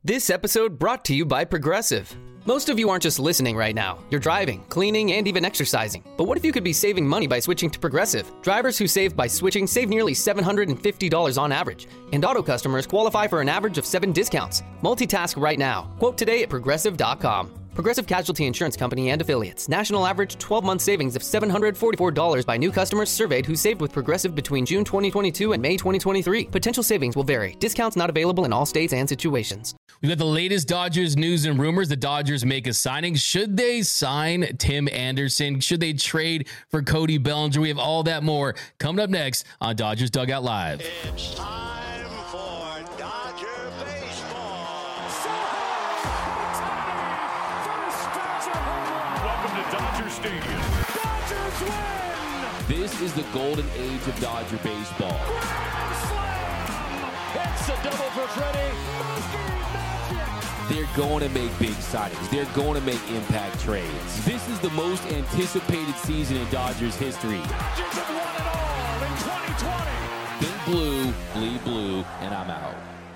This episode brought to you by Progressive. Most of you aren't just listening right now. You're driving, cleaning, and even exercising. But what if you could be saving money by switching to Progressive? Drivers who save by switching save nearly $750 on average. And auto customers qualify for an average of 7 discounts. Multitask right now. Quote today at Progressive.com. Progressive Casualty Insurance Company and Affiliates. National average 12-month savings of $744 by new customers surveyed who saved with Progressive between June 2022 and May 2023. Potential savings will vary. Discounts not available in all states and situations. We've got the latest Dodgers news and rumors. The Dodgers make a signing. Should they sign Tim Anderson? Should they trade for Cody Bellinger? We have all that more coming up next on Dodgers Dugout Live. It's time for Dodger baseball. Welcome to Dodger Stadium. Dodgers win! This is the golden age of Dodger baseball. Grand slam! It's a double for Freddie. They're going to make big signings. They're going to make impact trades. This is the most anticipated season in Dodgers history. Dodgers have won it all in 2020. Think blue, bleed blue, and I'm out.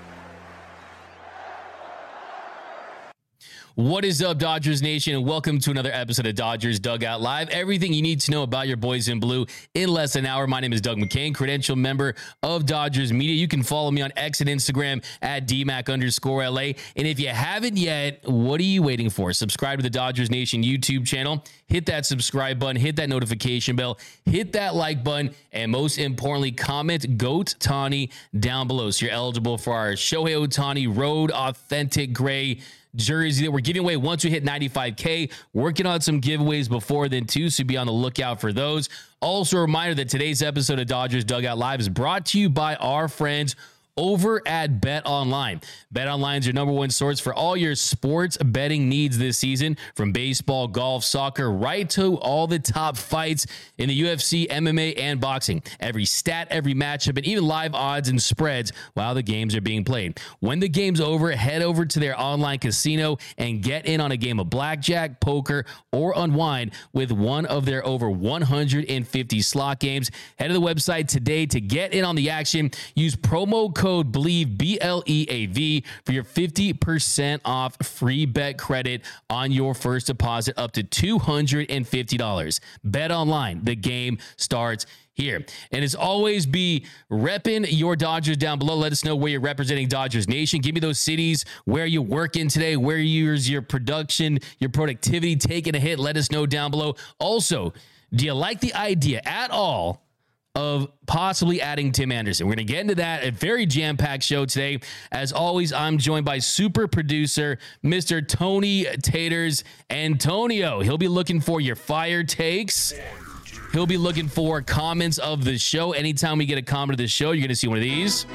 What is up, Dodgers Nation, and welcome to another episode of Dodgers Dugout Live. Everything you need to know about your boys in blue in less than an hour. My name is Doug McCain, credential member of Dodgers Media. You can follow me on X and Instagram at DMAC_LA. And if you haven't yet, what are you waiting for? Subscribe to the Dodgers Nation YouTube channel. Hit that subscribe button. Hit that notification bell. Hit that like button. And most importantly, comment GOAT Tani down below so you're eligible for our Shohei Ohtani Road Authentic Gray jersey that we're giving away once we hit 95K. Working on some giveaways before then too, so be on the lookout for those. Also a reminder that today's episode of Dodgers Dugout Live is brought to you by our friends over at BetOnline. BetOnline is your number one source for all your sports betting needs this season, from baseball, golf, soccer, right to all the top fights in the UFC, MMA, and boxing. Every stat, every matchup, and even live odds and spreads while the games are being played. When the game's over, head over to their online casino and get in on a game of blackjack, poker, or unwind with one of their over 150 slot games. Head to the website today to get in on the action. Use promo code BLEAV, BLEAV, for your 50% off free bet credit on your first deposit up to $250. Bet online. The game starts here. And as always, be repping your Dodgers down below. Let us know where you're representing Dodgers Nation. Give me those cities where you working today, where your production, your productivity taking a hit. Let us know down below. Also, do you like the idea at all of possibly adding Tim Anderson? We're going to get into that. A very jam-packed show today. As always, I'm joined by super producer, Mr. Tony Taters Antonio. He'll be looking for your fire takes. He'll be looking for comments of the show. Anytime we get a comment of the show, you're going to see one of these.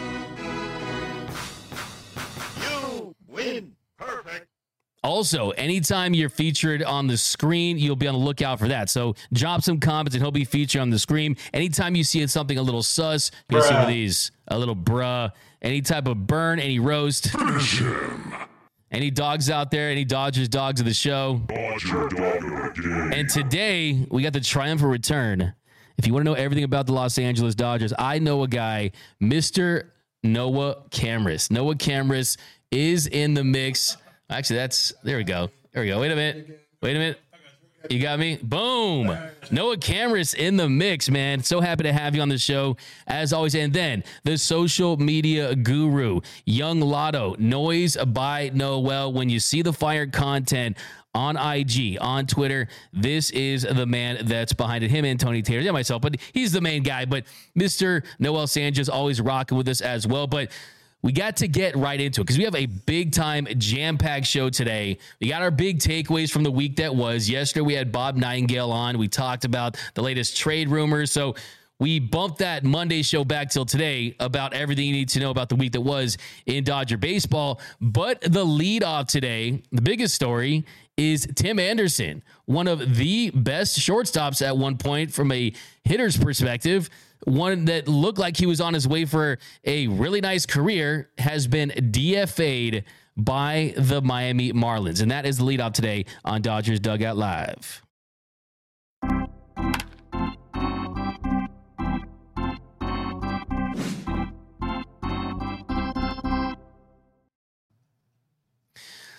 You win. Perfect. Also, anytime you're featured on the screen, you'll be on the lookout for that. So drop some comments and he'll be featured on the screen. Anytime you see something a little sus, you'll see one of these. A little bruh. Any type of burn, any roast. Finish him. Any dogs out there? Any Dodgers dogs of the show? Dodger Dogger again. And today, we got the triumphant return. If you want to know everything about the Los Angeles Dodgers, I know a guy, Mr. Noah Camrus. Noah Camrus is in the mix. Actually, there we go. There we go. Wait a minute. You got me? Boom. Noah Camrus in the mix, man. So happy to have you on the show, as always. And then the social media guru, Young Lotto, Noise by Noel. When you see the fire content on IG, on Twitter, this is the man that's behind it. Him and Tony Taters and myself, but he's the main guy. But Mr. Noel Sanchez always rocking with us as well. But we got to get right into it because we have a big-time, jam-packed show today. We got our big takeaways from the week that was. Yesterday, we had Bob Nightingale on. We talked about the latest trade rumors. So we bumped that Monday show back till today about everything you need to know about the week that was in Dodger baseball. But the lead-off today, the biggest story, is Tim Anderson, one of the best shortstops at one point from a hitter's perspective. One that looked like he was on his way for a really nice career, has been DFA'd by the Miami Marlins. And that is the lead off today on Dodgers Dugout Live.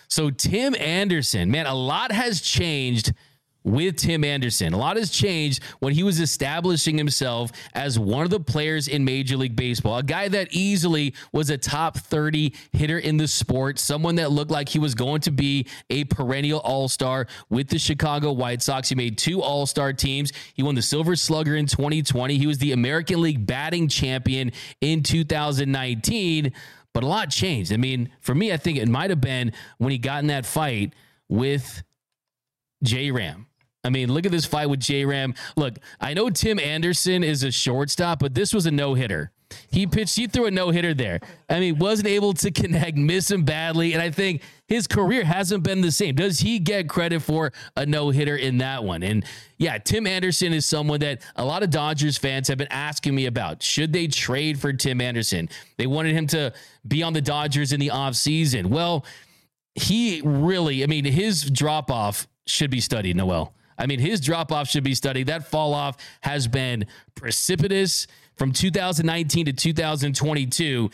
So Tim Anderson, man, a lot has changed with Tim Anderson. A lot has changed when he was establishing himself as one of the players in Major League Baseball, a guy that easily was a top 30 hitter in the sport, someone that looked like he was going to be a perennial all-star with the Chicago White Sox. He made 2 all-star teams. He won the Silver Slugger in 2020. He was the American League batting champion in 2019, but a lot changed. I mean, for me, I think it might have been when he got in that fight with J-Ram. I mean, look at this fight with J-Ram. Look, I know Tim Anderson is a shortstop, but this was a no-hitter. He threw a no-hitter there. I mean, wasn't able to connect, miss him badly, and I think his career hasn't been the same. Does he get credit for a no-hitter in that one? And yeah, Tim Anderson is someone that a lot of Dodgers fans have been asking me about. Should they trade for Tim Anderson? They wanted him to be on the Dodgers in the offseason. Well, he really, I mean, his drop-off should be studied, Noel. I mean, his drop-off should be studied. That fall-off has been precipitous from 2019 to 2022.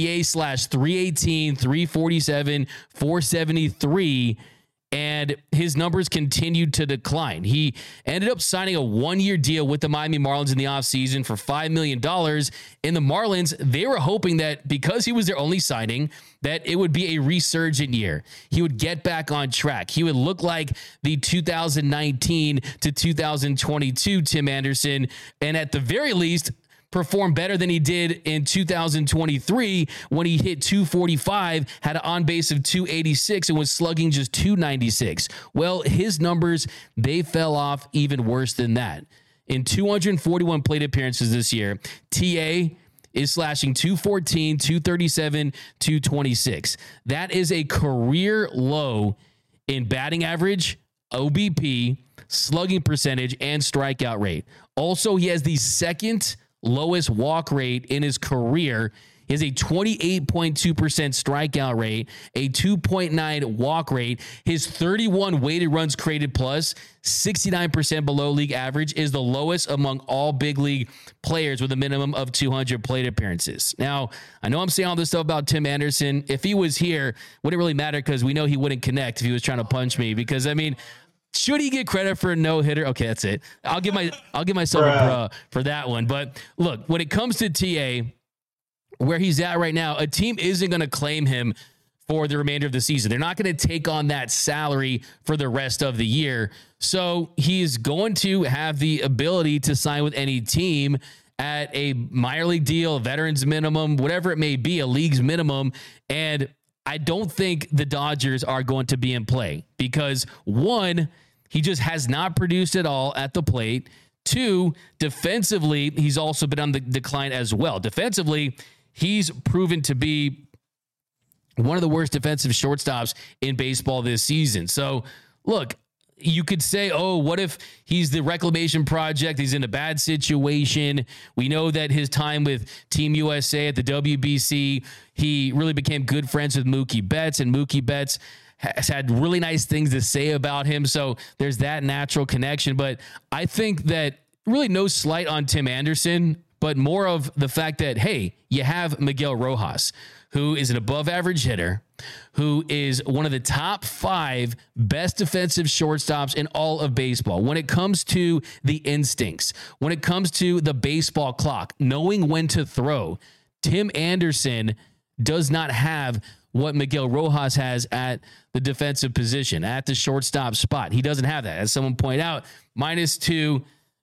TA/318, 347, 473, and his numbers continued to decline. He ended up signing a 1-year deal with the Miami Marlins in the offseason for $5 million. In the Marlins, they were hoping that because he was their only signing, that it would be a resurgent year. He would get back on track. He would look like the 2019 to 2022 Tim Anderson, and at the very least, performed better than he did in 2023 when he hit 245, had an on base of 286, and was slugging just 296. Well, his numbers, they fell off even worse than that. In 241 plate appearances this year, TA is slashing 214, 237, 226. That is a career low in batting average, OBP, slugging percentage, and strikeout rate. Also, he has the second lowest walk rate in his career. He has a 28.2% strikeout rate, a 2.9 walk rate. His 31 weighted runs created plus, 69% below league average, is the lowest among all big league players with a minimum of 200 plate appearances. Now, I know I'm saying all this stuff about Tim Anderson. If he was here, wouldn't really matter because we know he wouldn't connect if he was trying to punch me, because I mean, should he get credit for a no-hitter? Okay, that's it. I'll give myself a bruh for that one. But look, when it comes to TA, where he's at right now, a team isn't going to claim him for the remainder of the season. They're not going to take on that salary for the rest of the year. So he's going to have the ability to sign with any team at a minor league deal, a veterans minimum, whatever it may be, a league's minimum. And I don't think the Dodgers are going to be in play because, one, he just has not produced at all at the plate. 2, defensively, he's also been on the decline as well. Defensively, he's proven to be one of the worst defensive shortstops in baseball this season. So, look, you could say, oh, what if he's the reclamation project? He's in a bad situation. We know that his time with Team USA at the WBC, he really became good friends with Mookie Betts, and Mookie Betts has had really nice things to say about him. So there's that natural connection. But I think that really no slight on Tim Anderson, but more of the fact that, hey, you have Miguel Rojas, who is an above average hitter, who is one of the top 5 best defensive shortstops in all of baseball. When it comes to the instincts, when it comes to the baseball clock, knowing when to throw, Tim Anderson does not have what Miguel Rojas has at the defensive position, at the shortstop spot. He doesn't have that. As someone pointed out, -2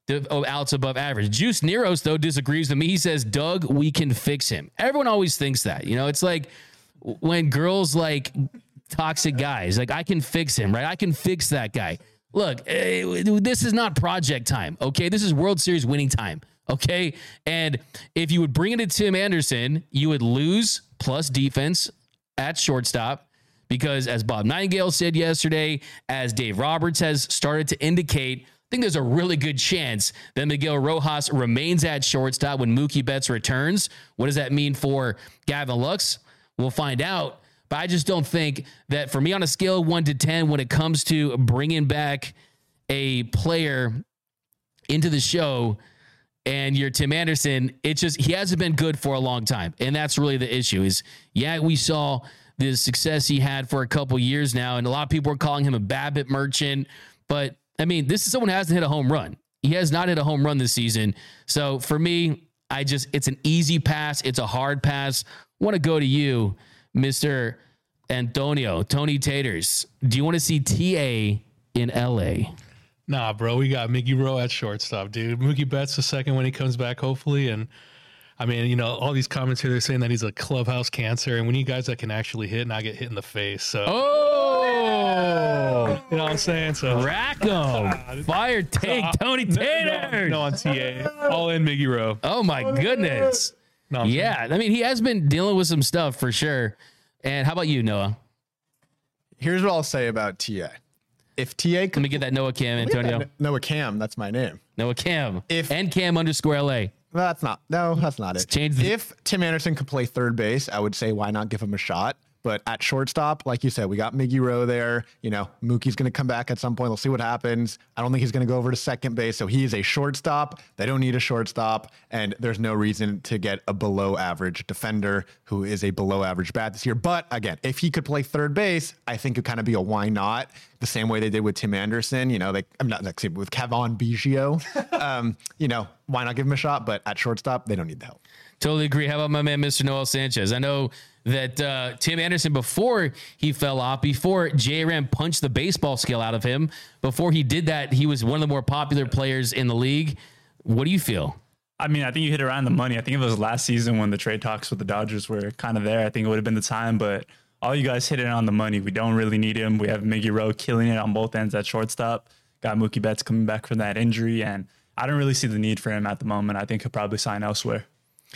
outs above average. Juice Neros, though, disagrees with me. He says, Doug, we can fix him. Everyone always thinks that. You know, it's like when girls like toxic guys, like, I can fix him, right? I can fix that guy. Look, this is not project time, okay? This is World Series winning time, okay? And if you would bring it to Tim Anderson, you would lose plus defense at shortstop, because as Bob Nightingale said yesterday, as Dave Roberts has started to indicate, I think there's a really good chance that Miguel Rojas remains at shortstop when Mookie Betts returns. What does that mean for Gavin Lux? We'll find out. But I just don't think that, for me, on a scale of 1 to 10, when it comes to bringing back a player into the show and you're Tim Anderson, it's just, he hasn't been good for a long time. And that's really the issue is, yeah, we saw the success he had for a couple years now. And a lot of people are calling him a BABIP merchant. But, I mean, this is someone who hasn't hit a home run. He has not hit a home run this season. So, for me, it's an easy pass. It's a hard pass. I want to go to you, Mr. Antonio, Tony Taters. Do you want to see TA in LA? Nah, bro, we got Miggy Rowe at shortstop, dude. Mookie Betts the second when he comes back, hopefully. And I mean, you know, all these comments here, they're saying that he's a clubhouse cancer, and we need guys that can actually hit, not get hit in the face. So, you know what I'm saying? So, rack 'em. Fire take, Tony Tater. No, on TA. All in Miggy Rowe. Oh, my goodness. No, yeah, I mean, he has been dealing with some stuff for sure. And how about you, Noah? Here's what I'll say about TA. If TA Let me get that Noah Cam, Antonio. Noah Cam, that's my name. Noah Cam. If- and Cam_LA. That's not it. Change If Tim Anderson could play third base, I would say why not give him a shot? But at shortstop, like you said, we got Miggy Rowe there. You know, Mookie's going to come back at some point. We'll see what happens. I don't think he's going to go over to second base. So he is a shortstop. They don't need a shortstop. And there's no reason to get a below average defender who is a below average bat this year. But again, if he could play third base, I think it'd kind of be a why not, the same way they did with Tim Anderson. You know, I'm not with Kevon Biggio. You know, why not give him a shot? But at shortstop, they don't need the help. Totally agree. How about my man, Mr. Noel Sanchez? I know that Tim Anderson, before he fell off, before J-Ram punched the baseball skill out of him, before he did that, he was one of the more popular players in the league. What do you feel? I mean, I think you hit around the money. I think it was last season when the trade talks with the Dodgers were kind of there. I think it would have been the time, but all you guys hit it on the money. We don't really need him. We have Miggy Rowe killing it on both ends at shortstop. Got Mookie Betts coming back from that injury, and I don't really see the need for him at the moment. I think he'll probably sign elsewhere.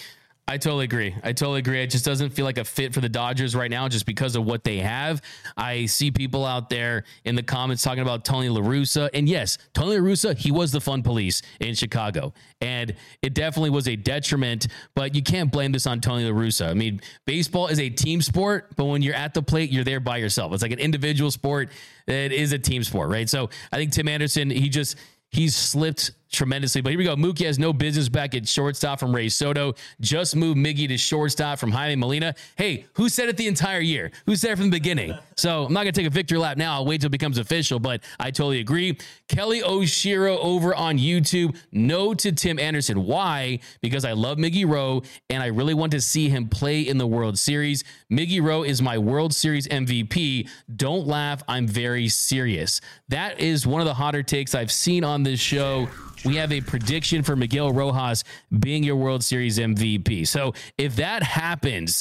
I totally agree. It just doesn't feel like a fit for the Dodgers right now just because of what they have. I see people out there in the comments talking about Tony La Russa. And yes, Tony La Russa, he was the fun police in Chicago. And it definitely was a detriment, but you can't blame this on Tony La Russa. I mean, baseball is a team sport, but when you're at the plate, you're there by yourself. It's like an individual sport. It is a team sport, right? So I think Tim Anderson, he's slipped tremendously. But here we go. Mookie has no business back at shortstop from Ray Soto. Just moved Miggy to shortstop from Jaime Molina. Hey, who said it the entire year? Who said it from the beginning? So I'm not going to take a victory lap now. I'll wait till it becomes official, but I totally agree. Kelly Oshiro over on YouTube. No to Tim Anderson. Why? Because I love Miggy Rowe, and I really want to see him play in the World Series. Miggy Rowe is my World Series MVP. Don't laugh. I'm very serious. That is one of the hotter takes I've seen on this show. We have a prediction for Miguel Rojas being your World Series MVP. So if that happens,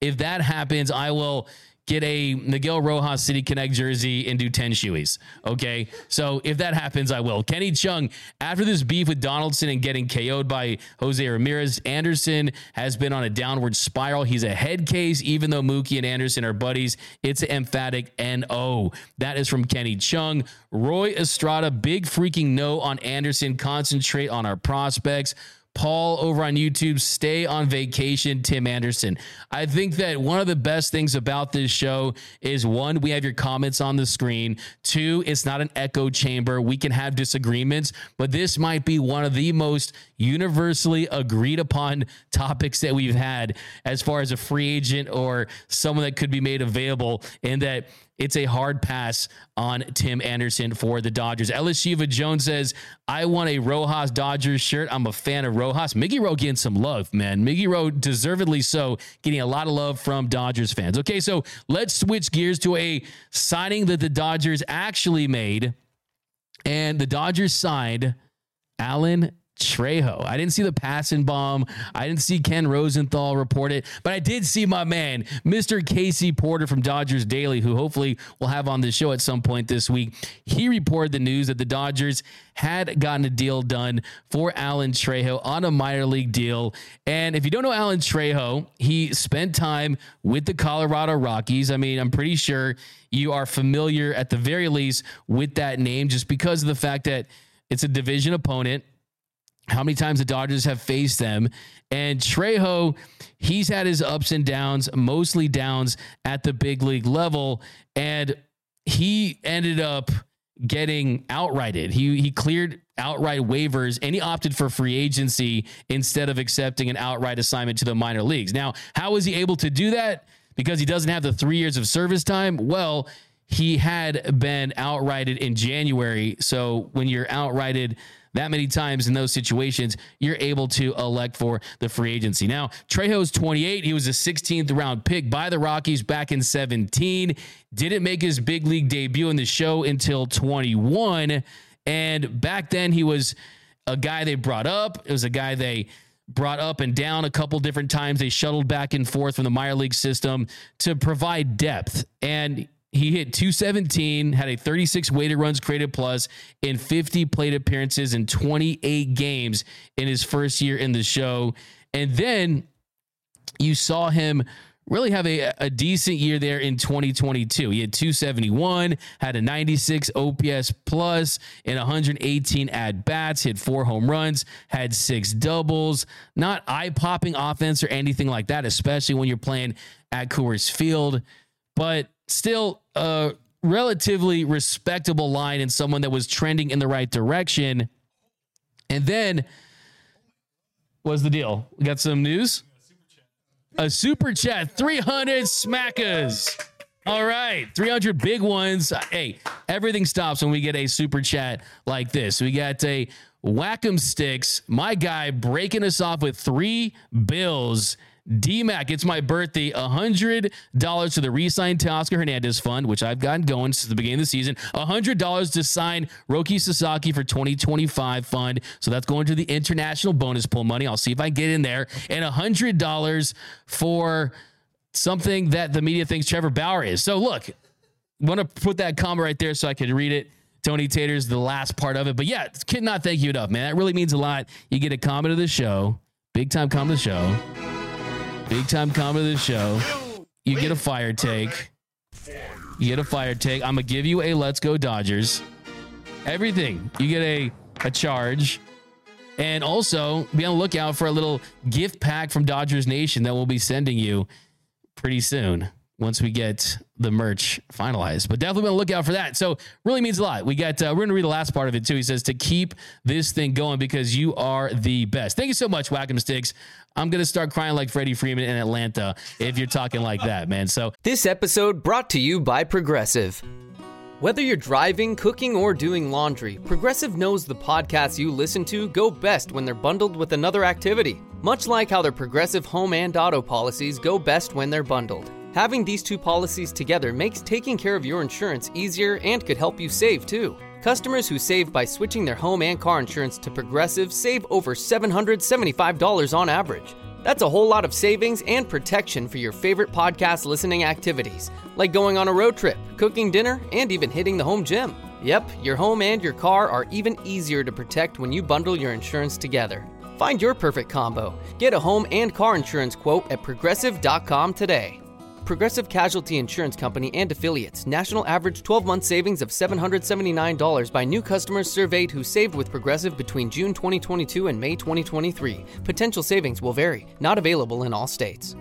I will get a Miguel Rojas City Connect jersey and do 10 shoeies. Okay. So if that happens, I will. Kenny Chung, after this beef with Donaldson and getting KO'd by Jose Ramirez, Anderson has been on a downward spiral. He's a head case, even though Mookie and Anderson are buddies. It's an emphatic NO. That is from Kenny Chung. Roy Estrada, big freaking no on Anderson. Concentrate on our prospects. Paul over on YouTube, stay on vacation, Tim Anderson. I think that one of the best things about this show is, one, we have your comments on the screen. Two, it's not an echo chamber. We can have disagreements, but this might be one of the most universally agreed upon topics that we've had as far as a free agent or someone that could be made available, and that it's a hard pass on Tim Anderson for the Dodgers. Ellis Shiva Jones says, I want a Rojas Dodgers shirt. I'm a fan of Rojas. Miggy Rowe getting some love, man. Miggy Rowe, deservedly so, getting a lot of love from Dodgers fans. Okay, so let's switch gears to a signing that the Dodgers actually made. And the Dodgers signed Alan Trejo. I didn't see the passing bomb. I didn't see Ken Rosenthal report it, but I did see my man, Mr. Casey Porter from Dodgers Daily, who hopefully we'll have on the show at some point this week. He reported the news that the Dodgers had gotten a deal done for Alan Trejo on a minor league deal. And if you don't know Alan Trejo, he spent time with the Colorado Rockies. I mean, I'm pretty sure you are familiar at the very least with that name, just because of the fact that it's a division opponent. How many times the Dodgers have faced them. And Trejo, he's had his ups and downs, mostly downs at the big league level. And he ended up getting outrighted. He cleared outright waivers, and he opted for free agency instead of accepting an outright assignment to the minor leagues. Now, how was he able to do that? because he doesn't have the 3 years of service time. Well, he had been outrighted in January. So when you're outrighted that many times in those situations, you're able to elect for the free agency. Now, Trejo's 28. He was a 16th round pick by the Rockies back in 17. Didn't make his big league debut in the show until 21. And back then he was a guy they brought up. It was a guy they brought up and down a couple different times. They shuttled back and forth from the minor league system to provide depth. And he hit 217, had a 36 weighted runs created plus in 50 plate appearances in 28 games in his first year in the show. And then you saw him really have a decent year there in 2022. He had 271, had a 96 OPS plus in 118 at-bats, hit 4 home runs, had 6 doubles. Not eye-popping offense or anything like that, especially when you're playing at Coors Field. But still a relatively respectable line and someone that was trending in the right direction. And then, what's the deal? We got some news? A super chat, 300 smackers. All right, 300 big ones. Hey, everything stops when we get a super chat like this. We got a Whack'em Sticks, my guy breaking us off with 3 bills. D-Mac, it's my birthday, $100 to the re-sign Teoscar Hernandez fund, which I've gotten going since the beginning of the season, $100 to sign Roki Sasaki for 2025 fund. So that's going to the international bonus pool money. I'll see if I get in there. And $100 for something that the media thinks Trevor Bauer is. So look, want to put that comment right there so I can read it. Tony Tater's the last part of it. But yeah, cannot thank you enough, man. That really means a lot. You get a comment of the show, big time comment of the show. Big time comment of the show. You get a fire take. You get a fire take. I'm going to give you a Let's Go Dodgers. Everything. You get a charge. And also be on the lookout for a little gift pack from Dodgers Nation that we'll be sending you pretty soon once we get the merch finalized. But definitely be on the lookout for that. So really means a lot. We got we're going to read the last part of it too. He says to keep this thing going because you are the best. Thank you so much, Whack'em Sticks. I'm going to start crying like Freddie Freeman in Atlanta if you're talking like that, man. So This episode brought to you by Progressive. Whether you're driving, cooking, or doing laundry, Progressive knows the podcasts you listen to go best when they're bundled with another activity. Much like how their Progressive home and auto policies go best when they're bundled. Having these 2 policies together makes taking care of your insurance easier and could help you save too. Customers who save by switching their home and car insurance to Progressive save over $775 on average. That's a whole lot of savings and protection for your favorite podcast listening activities, like going on a road trip, cooking dinner, and even hitting the home gym. Yep, your home and your car are even easier to protect when you bundle your insurance together. Find your perfect combo. Get a home and car insurance quote at Progressive.com today. Progressive Casualty Insurance Company and Affiliates. National average 12-month savings of $779 by new customers surveyed who saved with Progressive between June 2022 and May 2023. Potential savings will vary. Not available in all states.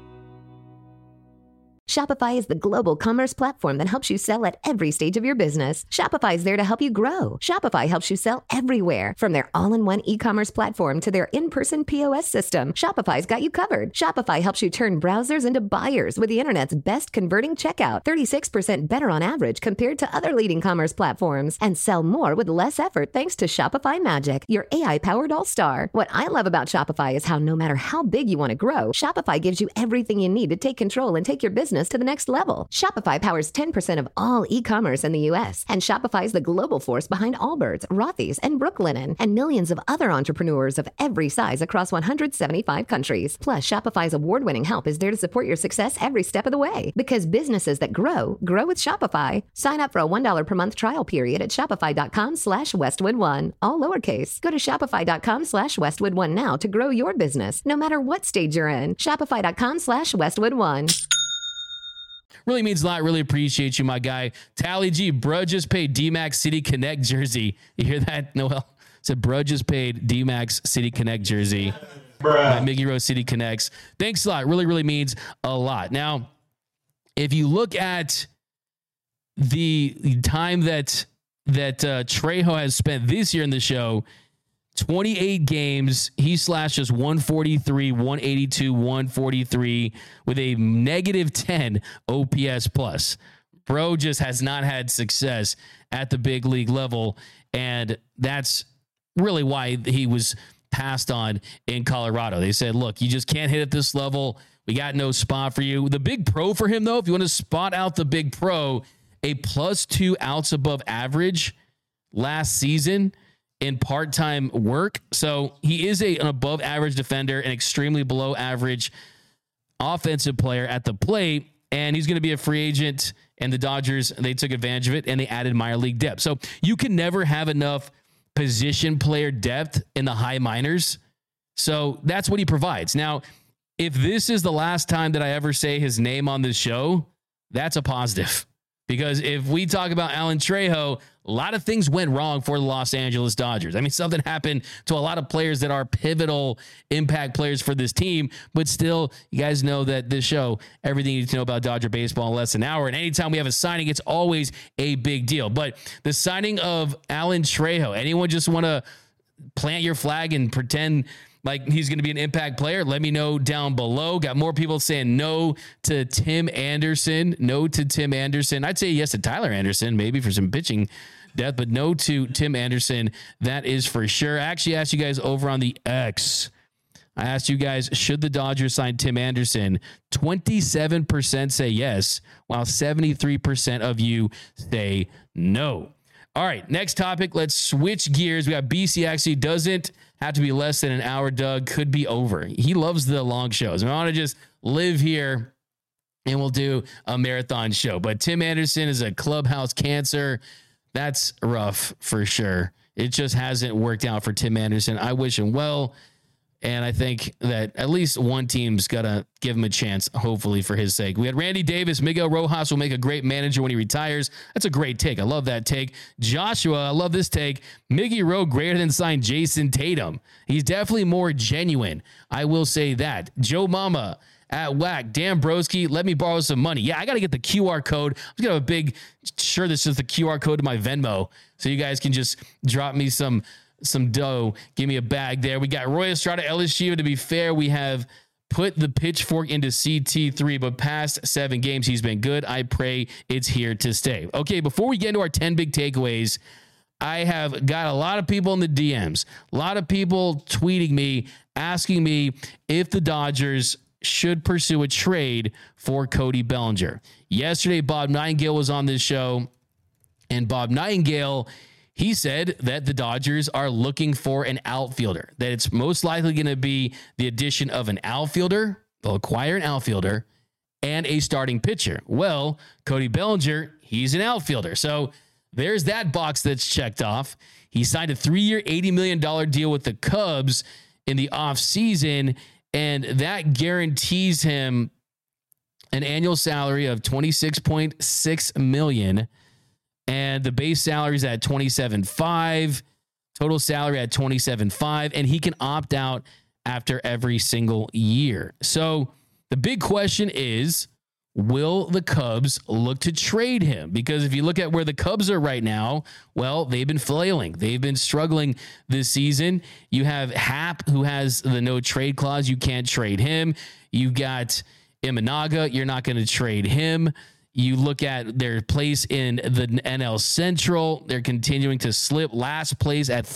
Shopify is the global commerce platform that helps you sell at every stage of your business. Shopify is there to help you grow. Shopify helps you sell everywhere, from their all-in-one e-commerce platform to their in-person POS system. Shopify's got you covered. Shopify helps you turn browsers into buyers with the internet's best converting checkout, 36% better on average compared to other leading commerce platforms, and sell more with less effort thanks to Shopify Magic, your AI-powered all-star. What I love about Shopify is how no matter how big you want to grow, Shopify gives you everything you need to take control and take your business to the next level. Shopify powers 10% of all e-commerce in the U.S., and Shopify is the global force behind Allbirds, Rothy's, and Brooklinen, and millions of other entrepreneurs of every size across 175 countries. Plus, Shopify's award-winning help is there to support your success every step of the way. Because businesses that grow with Shopify. Sign up for a $1 per month trial period at shopify.com/Westwood1, all lowercase. Go to shopify.com/Westwood1 now to grow your business, no matter what stage you're in. Shopify.com/Westwood1. really means a lot. Really appreciate you, my guy. Tally G, bro just paid D-Max City Connect jersey. You hear that, Noel? Said bro just paid D-Max City Connect jersey. My Miggy Rose City Connects. Thanks a lot. Really, really means a lot. Now, if you look at the time that Trejo has spent this year in the show, 28 games, he slashes 143, 182, 143 with a negative 10 OPS plus. Bro just has not had success at the big league level, and that's really why he was passed on in Colorado. They said, look, you just can't hit at this level. We got no spot for you. The big pro for him, though, if you want to spot out the big pro, a +2 outs above average last season in part-time work. So he is an above average defender, an extremely below average offensive player at the plate. And he's going to be a free agent, and the Dodgers, they took advantage of it and they added minor league depth. So you can never have enough position player depth in the high minors. So that's what he provides. Now, if this is the last time that I ever say his name on this show, that's a positive. Because if we talk about Alan Trejo, a lot of things went wrong for the Los Angeles Dodgers. I mean, something happened to a lot of players that are pivotal impact players for this team. But still, you guys know that this show, everything you need to know about Dodger baseball in less than an hour. And anytime we have a signing, it's always a big deal. But the signing of Alan Trejo, anyone just want to plant your flag and pretend like he's going to be an impact player? Let me know down below. Got more people saying no to Tim Anderson. No to Tim Anderson. I'd say yes to Tyler Anderson, maybe for some pitching depth, but no to Tim Anderson. That is for sure. I actually asked you guys over on the X. I asked you guys, should the Dodgers sign Tim Anderson? 27% say yes, while 73% of you say no. All right, next topic. Let's switch gears. We got BC actually doesn't have to be less than an hour. Doug could be over. He loves the long shows. I want to just live here and we'll do a marathon show. But Tim Anderson is a clubhouse cancer. That's rough for sure. It just hasn't worked out for Tim Anderson. I wish him well. And I think that at least one team's got to give him a chance, hopefully, for his sake. We had Randy Davis. Miguel Rojas will make a great manager when he retires. That's a great take. I love that take. Joshua, I love this take. Miggy Rowe greater than signed Jason Tatum. He's definitely more genuine. I will say that. Joe Mama at Whack. Dan Broski, let me borrow some money. Yeah, I got to get the QR code. I'm going to have a big shirt that's just the QR code to my Venmo so you guys can just drop me some dough. Give me a bag there. We got Roy Estrada, LSU. To be fair, we have put the pitchfork into CT3, but past 7 games, he's been good. I pray it's here to stay. Okay, before we get into our 10 big takeaways, I have got a lot of people in the DMs, a lot of people tweeting me, asking me if the Dodgers should pursue a trade for Cody Bellinger. Yesterday, Bob Nightingale was on this show, and Bob Nightingale, he said that the Dodgers are looking for an outfielder, that it's most likely going to be the addition of an outfielder. They'll acquire an outfielder and a starting pitcher. Well, Cody Bellinger, he's an outfielder. So there's that box that's checked off. He signed a 3-year, $80 million deal with the Cubs in the offseason, and that guarantees him an annual salary of $26.6 million. And the base salary is at $27.5, total salary at $27.5, and he can opt out after every single year. So the big question is, will the Cubs look to trade him? Because if you look at where the Cubs are right now, well, they've been flailing. They've been struggling this season. You have Happ, who has the no trade clause. You can't trade him. You got Imanaga. You're not going to trade him. You look at their place in the NL Central. They're continuing to slip. Last place at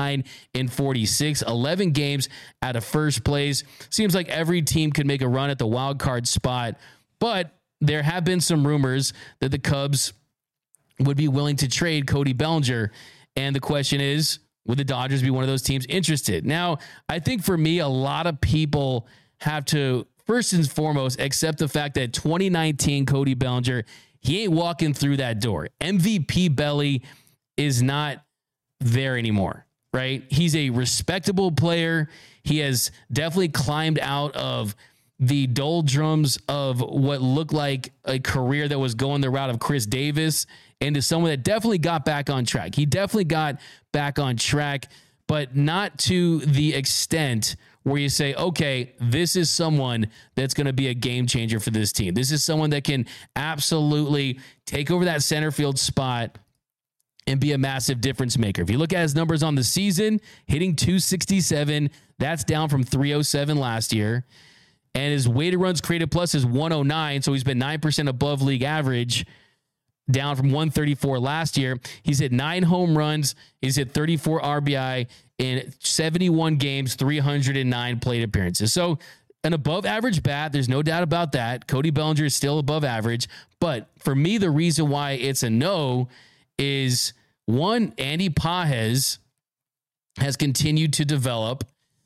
39-46, 11 games out of first place. Seems like every team could make a run at the wild card spot, but there have been some rumors that the Cubs would be willing to trade Cody Bellinger. And the question is, would the Dodgers be one of those teams interested? Now, I think for me, a lot of people have to first and foremost accept the fact that 2019 Cody Bellinger, he ain't walking through that door. MVP Belly is not there anymore, right? He's a respectable player. He has definitely climbed out of the doldrums of what looked like a career that was going the route of Chris Davis into someone that definitely got back on track. He definitely got back on track, but not to the extent where you say, okay, this is someone that's going to be a game changer for this team. This is someone that can absolutely take over that center field spot and be a massive difference maker. If you look at his numbers on the season, hitting 267, that's down from 307 last year. And his weighted runs created plus is 109, so he's been 9% above league average, down from 134 last year. He's hit 9 home runs. He's hit 34 RBI in 71 games, 309 plate appearances. So an above average bat, there's no doubt about that. Cody Bellinger is still above average. But for me, the reason why it's a no is, one, Andy Pages has continued to develop.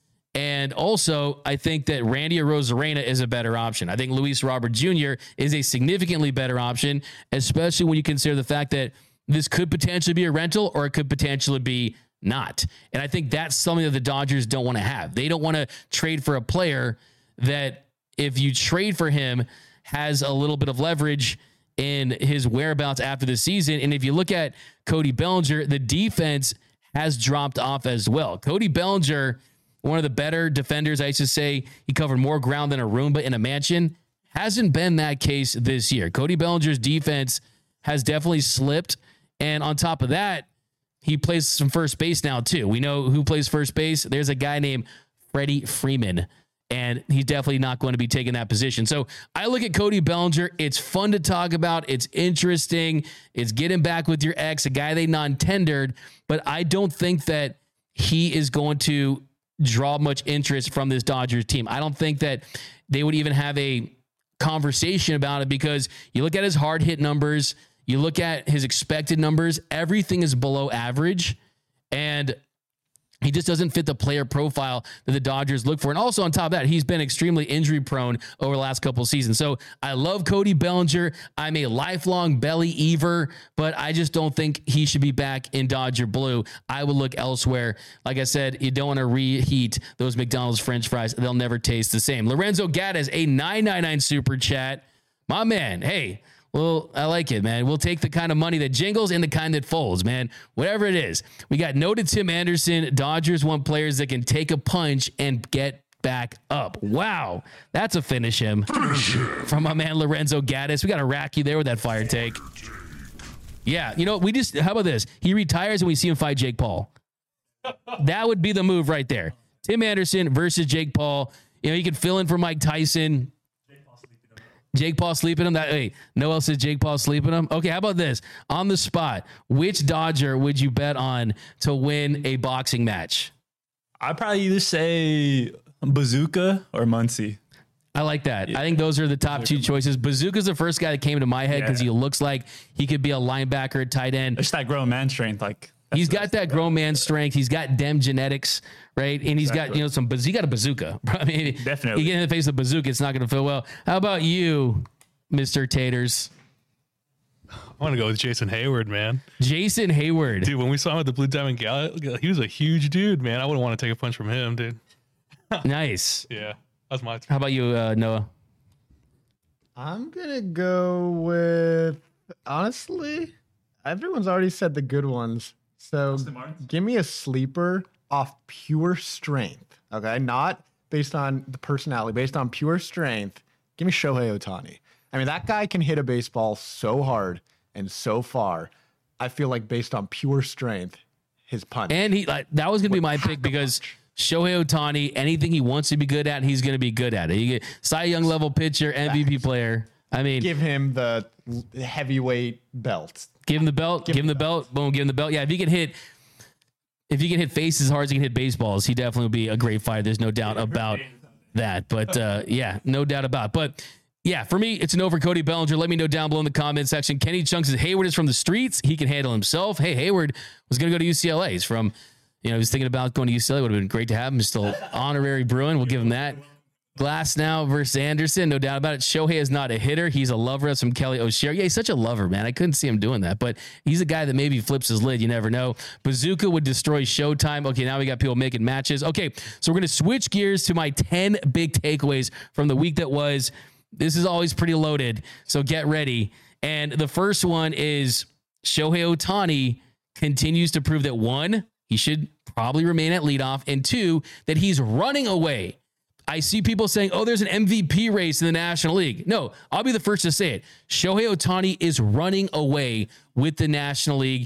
And also, I think that Randy Arozarena is a better option. I think Luis Robert Jr. is a significantly better option, especially when you consider the fact that this could potentially be a rental or it could potentially be not. And I think that's something that the Dodgers don't want to have. They don't want to trade for a player that, if you trade for him, has a little bit of leverage in his whereabouts after the season. And if you look at Cody Bellinger, the defense has dropped off as well. Cody Bellinger, one of the better defenders, I used to say he covered more ground than a Roomba in a mansion, hasn't been that case this year. Cody Bellinger's defense has definitely slipped. And on top of that, he plays some first base now too. We know who plays first base. There's a guy named Freddie Freeman, and he's definitely not going to be taking that position. So I look at Cody Bellinger. It's fun to talk about. It's interesting. It's getting back with your ex, a guy they non-tendered, but I don't think that he is going to draw much interest from this Dodgers team. I don't think that they would even have a conversation about it, because you look at his hard hit numbers, you look at his expected numbers, everything is below average, and he just doesn't fit the player profile that the Dodgers look for. And also on top of that, he's been extremely injury prone over the last couple of seasons. So I love Cody Bellinger. I'm a lifelong Belly Ever, but I just don't think he should be back in Dodger blue. I would look elsewhere. Like I said, you don't want to reheat those McDonald's French fries. They'll never taste the same. Lorenzo Gaddis, a $9.99 super chat. My man, hey, well, I like it, man. We'll take the kind of money that jingles and the kind that folds, man. Whatever it is. We got noted Tim Anderson. Dodgers want players that can take a punch and get back up. Wow. That's a finish him. From my man Lorenzo Gaddis. We got to rack you there with that fire take. Yeah. You know, how about this? He retires and we see him fight Jake Paul. That would be the move right there. Tim Anderson versus Jake Paul. You know, he could fill in for Mike Tyson. Jake Paul sleeping him? Noel says Jake Paul sleeping him? Okay, how about this? On the spot, which Dodger would you bet on to win a boxing match? I'd probably either say Bazooka or Muncy. I like that. Yeah. I think those are the top two choices. Bazooka's the first guy that came to my head because he looks like he could be a linebacker, tight end. It's that grown man strength. He's got that grown man strength. He's got dem genetics, right? And he's got, he got a bazooka. I mean, definitely. You get in the face of a bazooka, it's not going to feel well. How about you, Mr. Taters? I want to go with Jason Hayward, man. Jason Hayward. Dude, when we saw him at the Blue Diamond Gala, he was a huge dude, man. I wouldn't want to take a punch from him, dude. Nice. Yeah, that's my. How about you, Noah? I'm going to go with, honestly, everyone's already said the good ones. So give me a sleeper off pure strength, okay? Not based on the personality, based on pure strength. Give me Shohei Ohtani. I mean, that guy can hit a baseball so hard and so far. I feel like based on pure strength, his punch. And that was going to be my pick because Shohei Ohtani, anything he wants to be good at, he's going to be good at it. You get Cy Young level pitcher, MVP player. I mean, give him the heavyweight belt. Give him the belt. Give him the belt. Boom. Give him the belt. Yeah. If he can hit faces as hard as he can hit baseballs, he definitely will be a great fighter. There's no doubt about that. But yeah, no doubt about it. But yeah, for me, it's a no for Cody Bellinger. Let me know down below in the comment section. Kenny Chung says Hayward is from the streets. He can handle himself. Hey, Hayward was going to go to UCLA. He's from, he was thinking about going to UCLA. Would have been great to have him. He's still honorary Bruin. We'll give him that. Glass now versus Anderson, no doubt about it. Shohei is not a hitter. He's a lover. That's from Kelly O'Shea. Yeah, he's such a lover, man. I couldn't see him doing that, but he's a guy that maybe flips his lid. You never know. Bazooka would destroy Showtime. Okay, now we got people making matches. Okay, so we're going to switch gears to my 10 big takeaways from the week that was. This is always pretty loaded, so get ready. And the first one is Shohei Ohtani continues to prove that, one, he should probably remain at leadoff, and two, that he's running away I see people saying, oh, there's an MVP race in the National League. No, I'll be the first to say it. Shohei Ohtani is running away with the National League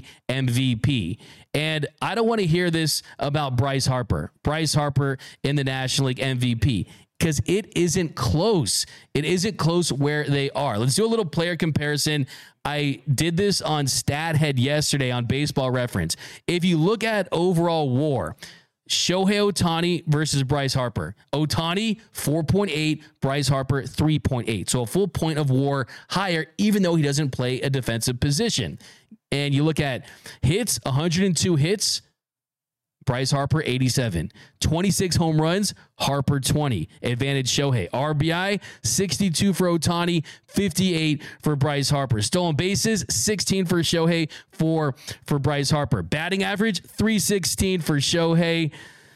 MVP. And I don't want to hear this about Bryce Harper. Bryce Harper in the National League MVP. Because it isn't close. It isn't close where they are. Let's do a little player comparison. I did this on StatHead yesterday on Baseball Reference. If you look at overall WAR, Shohei Ohtani versus Bryce Harper. Ohtani, 4.8. Bryce Harper, 3.8. So a full point of WAR higher, even though he doesn't play a defensive position. And you look at hits, 102 hits. Bryce Harper, 87. 26 home runs, Harper, 20. Advantage Shohei. RBI, 62 for Ohtani, 58 for Bryce Harper. Stolen bases, 16 for Shohei, 4 for Bryce Harper. Batting average, 316 for Shohei,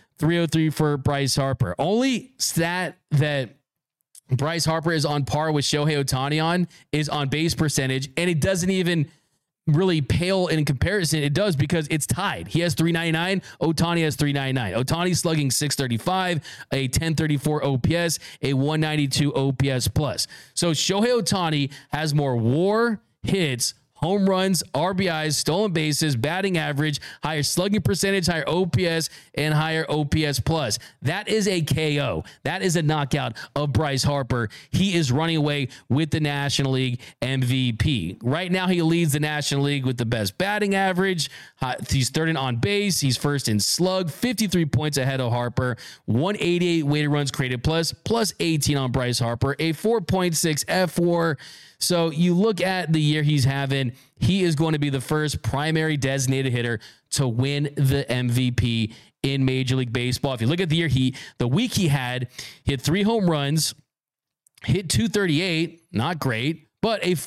303 for Bryce Harper. Only stat that Bryce Harper is on par with Shohei Ohtani on is on base percentage, and it doesn't even really pale in comparison. It does, because it's tied. He has 399. Ohtani has 399. Ohtani slugging 635, a 1034 OPS, a 192 OPS plus. So Shohei Ohtani has more WAR, hits, home runs, RBIs, stolen bases, batting average, higher slugging percentage, higher OPS, and higher OPS plus. That is a KO. That is a knockout of Bryce Harper. He is running away with the National League MVP. Right now, he leads the National League with the best batting average. He's third in on base. He's first in slug, 53 points ahead of Harper, 188 weighted runs created plus 18 on Bryce Harper, a 4.6 F4. So you look at the year he's having, he is going to be the first primary designated hitter to win the MVP in Major League Baseball. If you look at the year, the week he hit 3 home runs, hit 238, not great, but a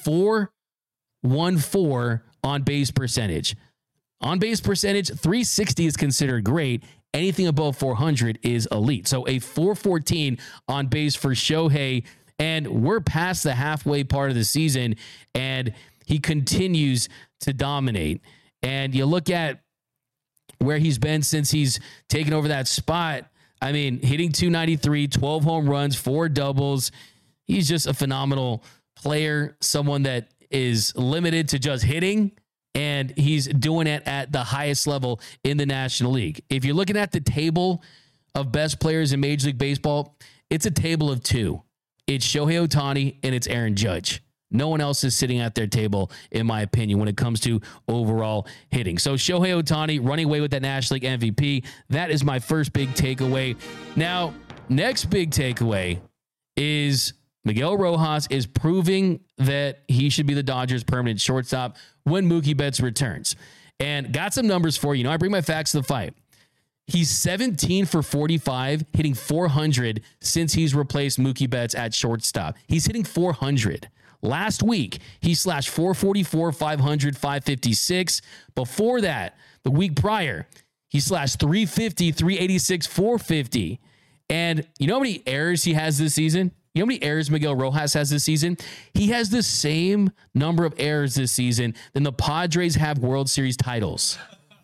4.14 on base percentage. On base percentage, 360 is considered great. Anything above 400 is elite. So a 414 on base for Shohei. And we're past the halfway part of the season, and he continues to dominate. And you look at where he's been since he's taken over that spot. I mean, hitting 293, 12 home runs, 4 doubles. He's just a phenomenal player, someone that is limited to just hitting, and he's doing it at the highest level in the National League. If you're looking at the table of best players in Major League Baseball, it's a table of 2. It's Shohei Ohtani and it's Aaron Judge. No one else is sitting at their table, in my opinion, when it comes to overall hitting. So Shohei Ohtani running away with that National League MVP. That is my first big takeaway. Now, next big takeaway is Miguel Rojas is proving that he should be the Dodgers' permanent shortstop when Mookie Betts returns. And got some numbers for you. I bring my facts to the fight. He's 17 for 45, hitting 400 since he's replaced Mookie Betts at shortstop. He's hitting 400. Last week, he slashed 444, 500, 556. Before that, the week prior, he slashed 350, 386, 450. And you know how many errors he has this season? You know how many errors Miguel Rojas has this season? He has the same number of errors this season than the Padres have World Series titles.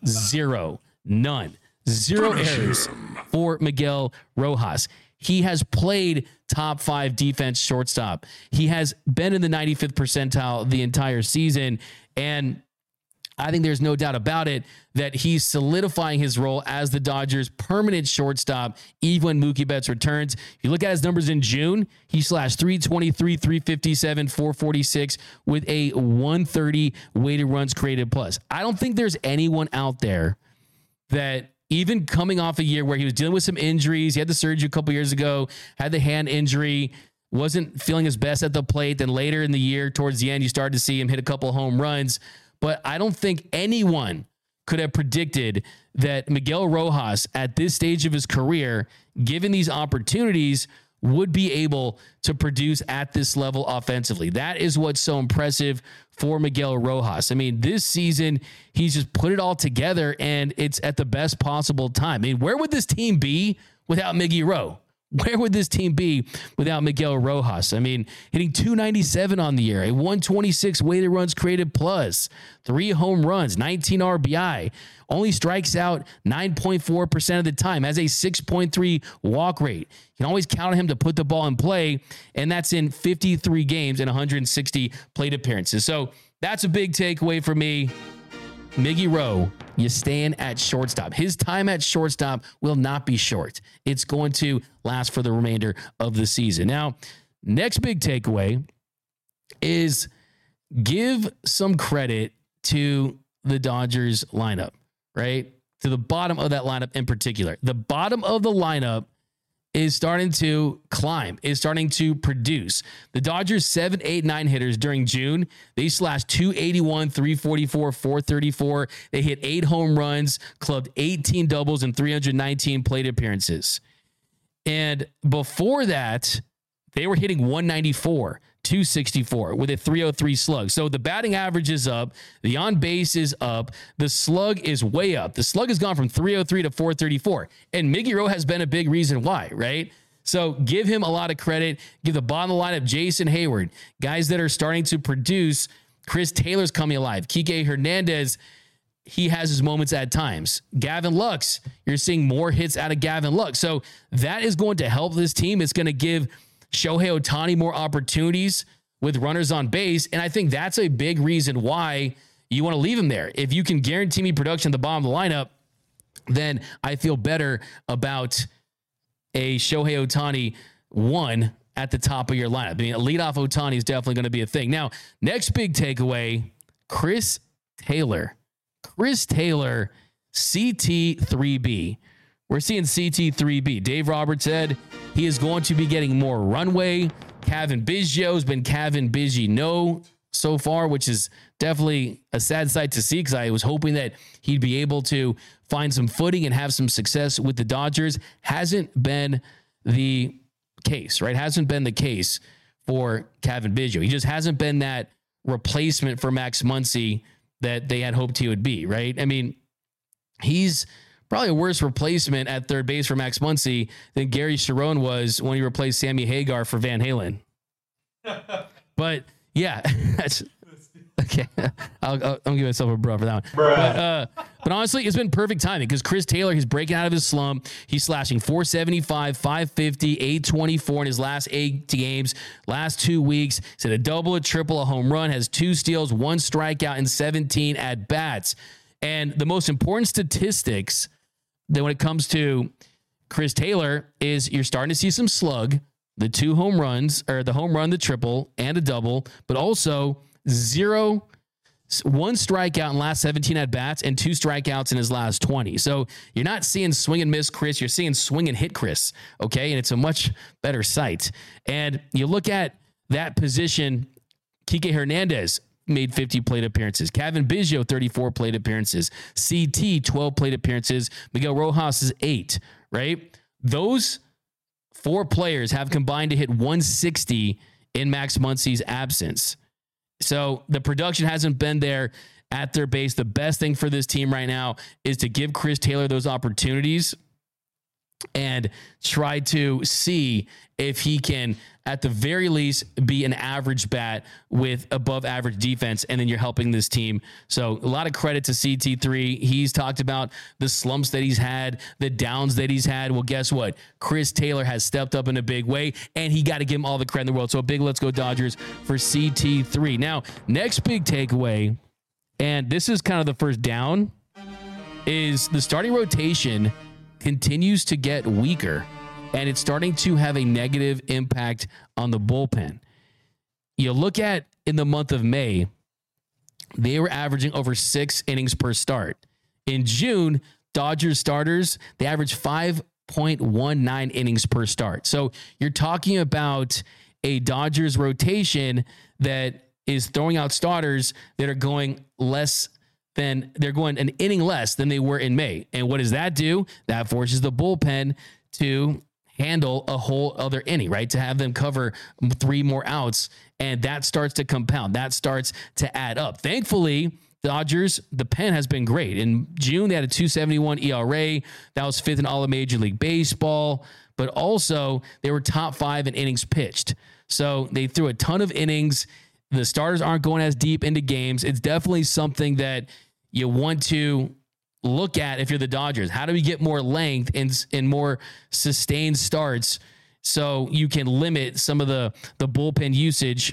0. None. 0 errors for Miguel Rojas. He has played top 5 defense shortstop. He has been in the 95th percentile the entire season. And I think there's no doubt about it that he's solidifying his role as the Dodgers' permanent shortstop, even when Mookie Betts returns. If you look at his numbers in June, he slashed 323, 357, 446 with a 130 weighted runs created plus. I don't think there's anyone out there that, even coming off a year where he was dealing with some injuries, he had the surgery a couple years ago, had the hand injury, wasn't feeling his best at the plate. Then later in the year, towards the end, you started to see him hit a couple of home runs. But I don't think anyone could have predicted that Miguel Rojas, at this stage of his career, given these opportunities, would be able to produce at this level offensively. That is what's so impressive for Miguel Rojas. I mean, this season, he's just put it all together, and it's at the best possible time. I mean, where would this team be without Miggy Rowe? Where would this team be without Miguel Rojas? I mean, hitting 297 on the year, a 126 weighted runs created plus, 3 home runs, 19 RBI, only strikes out 9.4% of the time, has a 6.3 walk rate. You can always count on him to put the ball in play, and that's in 53 games and 160 plate appearances. So that's a big takeaway for me. Miggy Rowe, you stand at shortstop. His time at shortstop will not be short. It's going to last for the remainder of the season. Now, next big takeaway is give some credit to the Dodgers lineup, right? To the bottom of that lineup in particular. The bottom of the lineup is starting to climb, is starting to produce. The Dodgers 7, 8, 9 hitters during June, they slashed 281, 344, 434. They hit 8 home runs, clubbed 18 doubles and 319 plate appearances. And before that, they were hitting 194, 264 with a 303 slug. So the batting average is up. The on base is up. The slug is way up. The slug has gone from 303 to 434. And Miggy Rowe has been a big reason why, right? So give him a lot of credit. Give the bottom of the lineup, Jason Hayward, guys that are starting to produce. Chris Taylor's coming alive. Kike Hernandez, he has his moments at times. Gavin Lux, you're seeing more hits out of Gavin Lux. So that is going to help this team. It's going to give Shohei Ohtani more opportunities with runners on base. And I think that's a big reason why you want to leave him there. If you can guarantee me production at the bottom of the lineup, then I feel better about a Shohei Ohtani 1 at the top of your lineup. I mean, a leadoff Ohtani is definitely going to be a thing. Now, next big takeaway, Chris Taylor. Chris Taylor, CT3B. We're seeing CT3B. Dave Roberts said he is going to be getting more runway. Cavan Biggio has been Cavan Biggio so far, which is definitely a sad sight to see because I was hoping that he'd be able to find some footing and have some success with the Dodgers. Hasn't been the case, right? Hasn't been the case for Cavan Biggio. He just hasn't been that replacement for Max Muncy that they had hoped he would be, right? I mean, he's probably a worse replacement at third base for Max Muncy than Gary Cherone was when he replaced Sammy Hagar for Van Halen. But yeah, that's okay. I'll give myself a bro for that one. But honestly, it's been perfect timing because Chris Taylor, he's breaking out of his slump. He's slashing 475, 550, 824 in his last 8 games, last 2 weeks. He's hit a double, a triple, a home run, has 2 steals, 1 strikeout, and 17 at bats. And the most important statistics that when it comes to Chris Taylor is you're starting to see some slug, the 2 home runs, or the home run, the triple, and a double, but also 1 strikeout in the last 17 at bats and 2 strikeouts in his last 20. So you're not seeing swing and miss Chris, you're seeing swing and hit Chris. Okay. And it's a much better sight. And you look at that position, Kike Hernandez made 50 plate appearances. Cavan Biggio, 34 plate appearances. CT, 12 plate appearances. Miguel Rojas is 8, right? Those 4 players have combined to hit 160 in Max Muncy's absence. So the production hasn't been there at their base. The best thing for this team right now is to give Chris Taylor those opportunities and try to see if he can, at the very least, be an average bat with above average defense, and then you're helping this team. So a lot of credit to CT3. He's talked about the slumps that he's had, the downs that he's had. Well, guess what? Chris Taylor has stepped up in a big way, and he got to give him all the credit in the world. So a big let's go Dodgers for CT3. Now, next big takeaway, and this is kind of the first down, is the starting rotation continues to get weaker, and it's starting to have a negative impact on the bullpen. You look at in the month of May, they were averaging over 6 innings per start. In June, Dodgers starters, they averaged 5.19 innings per start. So you're talking about a Dodgers rotation that is throwing out starters that are going they're going an inning less than they were in May. And what does that do? That forces the bullpen to handle a whole other inning, right? To have them cover 3 more outs. And that starts to compound. That starts to add up. Thankfully, Dodgers, the pen has been great. In June, they had a 2.71 ERA. That was 5th in all of Major League Baseball. but also they were top 5 in innings pitched. So they threw a ton of innings. The starters aren't going as deep into games. It's definitely something that you want to look at if you're the Dodgers. How do we get more length and more sustained starts so you can limit some of the bullpen usage?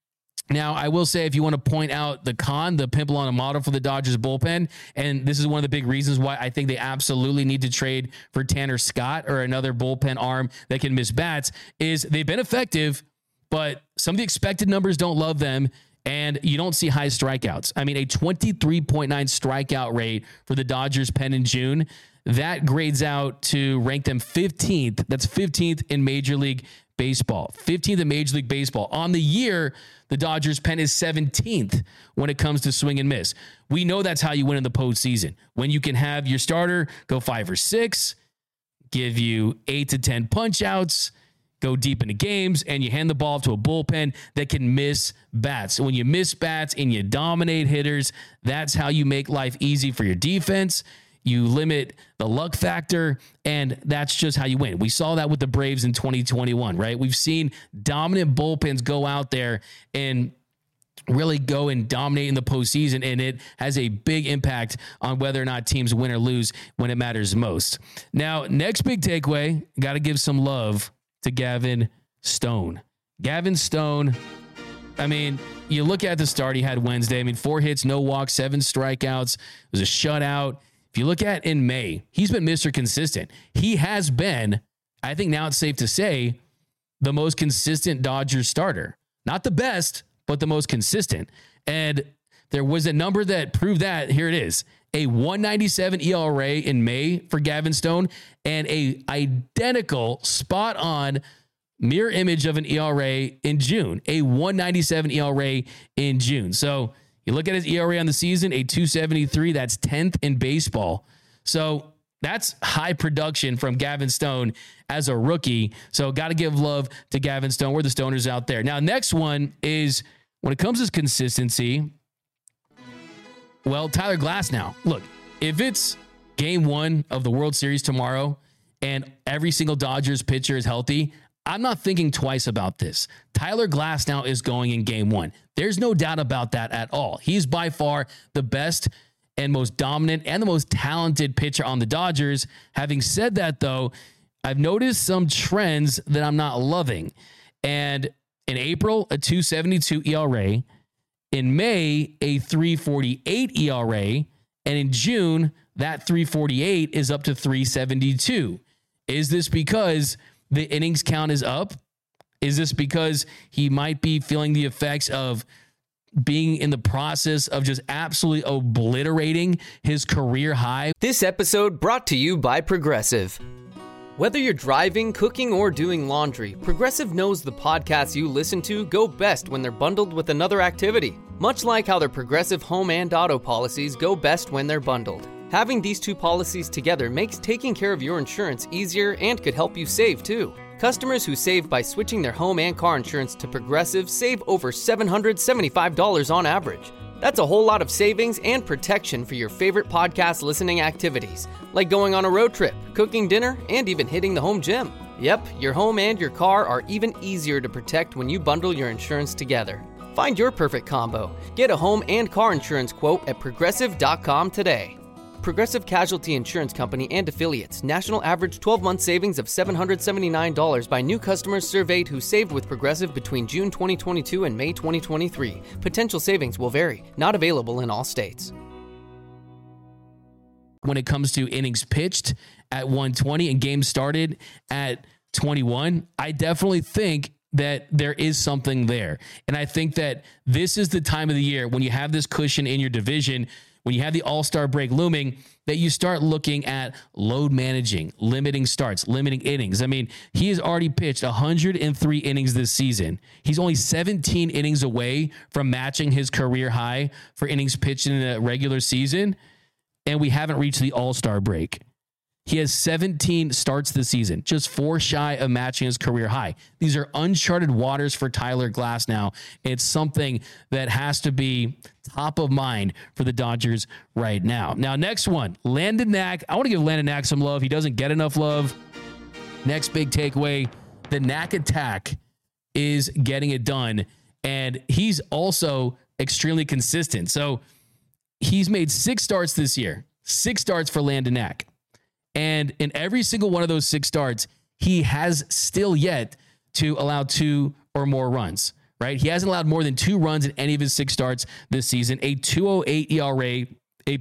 Now, I will say, if you want to point out the pimple on a model for the Dodgers bullpen, and this is one of the big reasons why I think they absolutely need to trade for Tanner Scott or another bullpen arm that can miss bats, is they've been effective, but some of the expected numbers don't love them, and you don't see high strikeouts. I mean, a 23.9 strikeout rate for the Dodgers pen in June, that grades out to rank them 15th. That's 15th in Major League Baseball. 15th in Major League Baseball. On the year, the Dodgers pen is 17th when it comes to swing and miss. We know that's how you win in the postseason. When you can have your starter go 5 or 6, give you 8 to 10 punch outs, go deep into games, and you hand the ball to a bullpen that can miss bats. So when you miss bats and you dominate hitters, that's how you make life easy for your defense. You limit the luck factor, and that's just how you win. We saw that with the Braves in 2021, right? We've seen dominant bullpens go out there and really go and dominate in the postseason, and it has a big impact on whether or not teams win or lose when it matters most. Now, next big takeaway, got to give some love to Gavin Stone. Gavin Stone, I mean, you look at the start he had Wednesday. I mean, 4 hits, no walks, 7 strikeouts. It was a shutout. If you look at in May, he's been Mr. Consistent. He has been, I think now it's safe to say, the most consistent Dodgers starter. Not the best, but the most consistent. And there was a number that proved that. Here it is. A 197 ERA in May for Gavin Stone and a identical spot-on mirror image of an ERA in June. A 197 ERA in June. So you look at his ERA on the season, a 273, that's 10th in baseball. So that's high production from Gavin Stone as a rookie. So got to give love to Gavin Stone. We're the Stoners out there. Now, next one is when it comes to consistency, well, Tyler Glasnow. Look, if it's game 1 of the World Series tomorrow and every single Dodgers pitcher is healthy, I'm not thinking twice about this. Tyler Glasnow is going in game 1. There's no doubt about that at all. He's by far the best and most dominant and the most talented pitcher on the Dodgers. Having said that, though, I've noticed some trends that I'm not loving. And in April, a 272 ERA. In May, a 348 ERA. And in June, that 348 is up to 372. Is this because the innings count is up? Is this because he might be feeling the effects of being in the process of just absolutely obliterating his career high? This episode brought to you by Progressive. Whether you're driving, cooking, or doing laundry, Progressive knows the podcasts you listen to go best when they're bundled with another activity. Much like how their Progressive home and auto policies go best when they're bundled. Having these 2 policies together makes taking care of your insurance easier and could help you save too. Customers who save by switching their home and car insurance to Progressive save over $775 on average. That's a whole lot of savings and protection for your favorite podcast listening activities, like going on a road trip, cooking dinner, and even hitting the home gym. Yep, your home and your car are even easier to protect when you bundle your insurance together. Find your perfect combo. Get a home and car insurance quote at Progressive.com today. Progressive Casualty Insurance Company and Affiliates. National average 12-month savings of $779 by new customers surveyed who saved with Progressive between June 2022 and May 2023. Potential savings will vary. Not available in all states. When it comes to innings pitched at 120 and games started at 21, I definitely think that there is something there. And I think that this is the time of the year when you have this cushion in your division, when you have the All-Star break looming, that you start looking at load managing, limiting starts, limiting innings. I mean, he has already pitched 103 innings this season. He's only 17 innings away from matching his career high for innings pitched in a regular season, and we haven't reached the All-Star break. He has 17 starts this season, just 4 shy of matching his career high. These are uncharted waters for Tyler Glasnow. It's something that has to be top of mind for the Dodgers right now. Now, next one, Landon Knack. I want to give Landon Knack some love. He doesn't get enough love. next big takeaway, the Knack attack is getting it done. And he's also extremely consistent. So he's made 6 starts this year, 6 starts for Landon Knack. And in every single one of those 6 starts, he has still yet to allow 2 or more runs, right? He hasn't allowed more than 2 runs in any of his 6 starts this season, a 2.08 ERA, a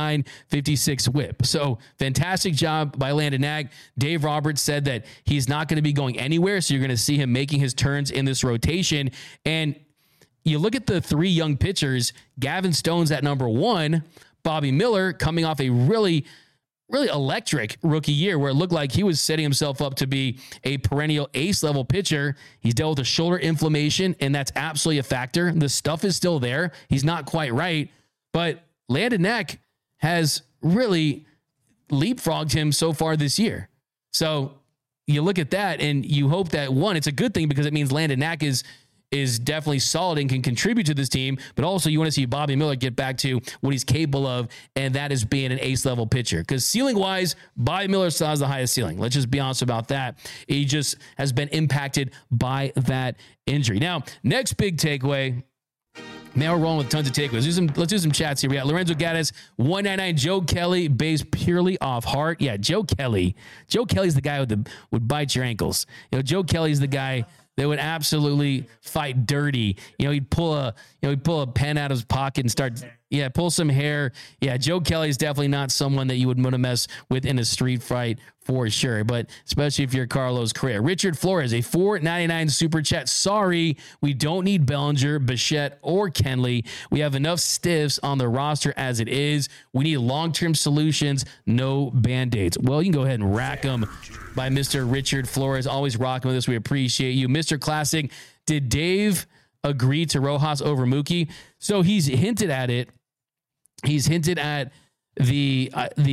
.956 whip. So fantastic job by Landon Knack. Dave Roberts said that he's not going to be going anywhere. So you're going to see him making his turns in this rotation. And you look at the 3 young pitchers, Gavin Stone's at number 1, Bobby Miller coming off a really electric rookie year where it looked like he was setting himself up to be a perennial ace level pitcher. He's dealt with a shoulder inflammation, and that's absolutely a factor. The stuff is still there. He's not quite right, but Landon Knack has really leapfrogged him so far this year. So you look at that and you hope that, one, it's a good thing because it means Landon Knack is definitely solid and can contribute to this team, but also you want to see Bobby Miller get back to what he's capable of, and that is being an ace-level pitcher. Because ceiling-wise, Bobby Miller still has the highest ceiling. Let's just be honest about that. He just has been impacted by that injury. Now, next big takeaway. Man, we're rolling with tons of takeaways. Let's do some chats here. We got Lorenzo Gaddis, 199, Joe Kelly, based purely off heart. Yeah, Joe Kelly. Joe Kelly's the guy would bite your ankles. You know, Joe Kelly's the guy that would absolutely fight dirty. You know, he'd pull a pen out of his pocket and start, pull some hair. Yeah, Joe Kelly's definitely not someone that you would want to mess with in a street fight for sure, but especially if you're Carlos Correa. Richard Flores, a $4.99 super chat. Sorry, we don't need Bellinger, Bichette, or Kenley. We have enough stiffs on the roster as it is. We need long-term solutions, no Band-Aids. Well, you can go ahead and rack them by Mr. Richard Flores. Always rocking with us. We appreciate you. Mr. Classic, did Dave agree to Rojas over Mookie? So he's hinted at it. He's hinted at the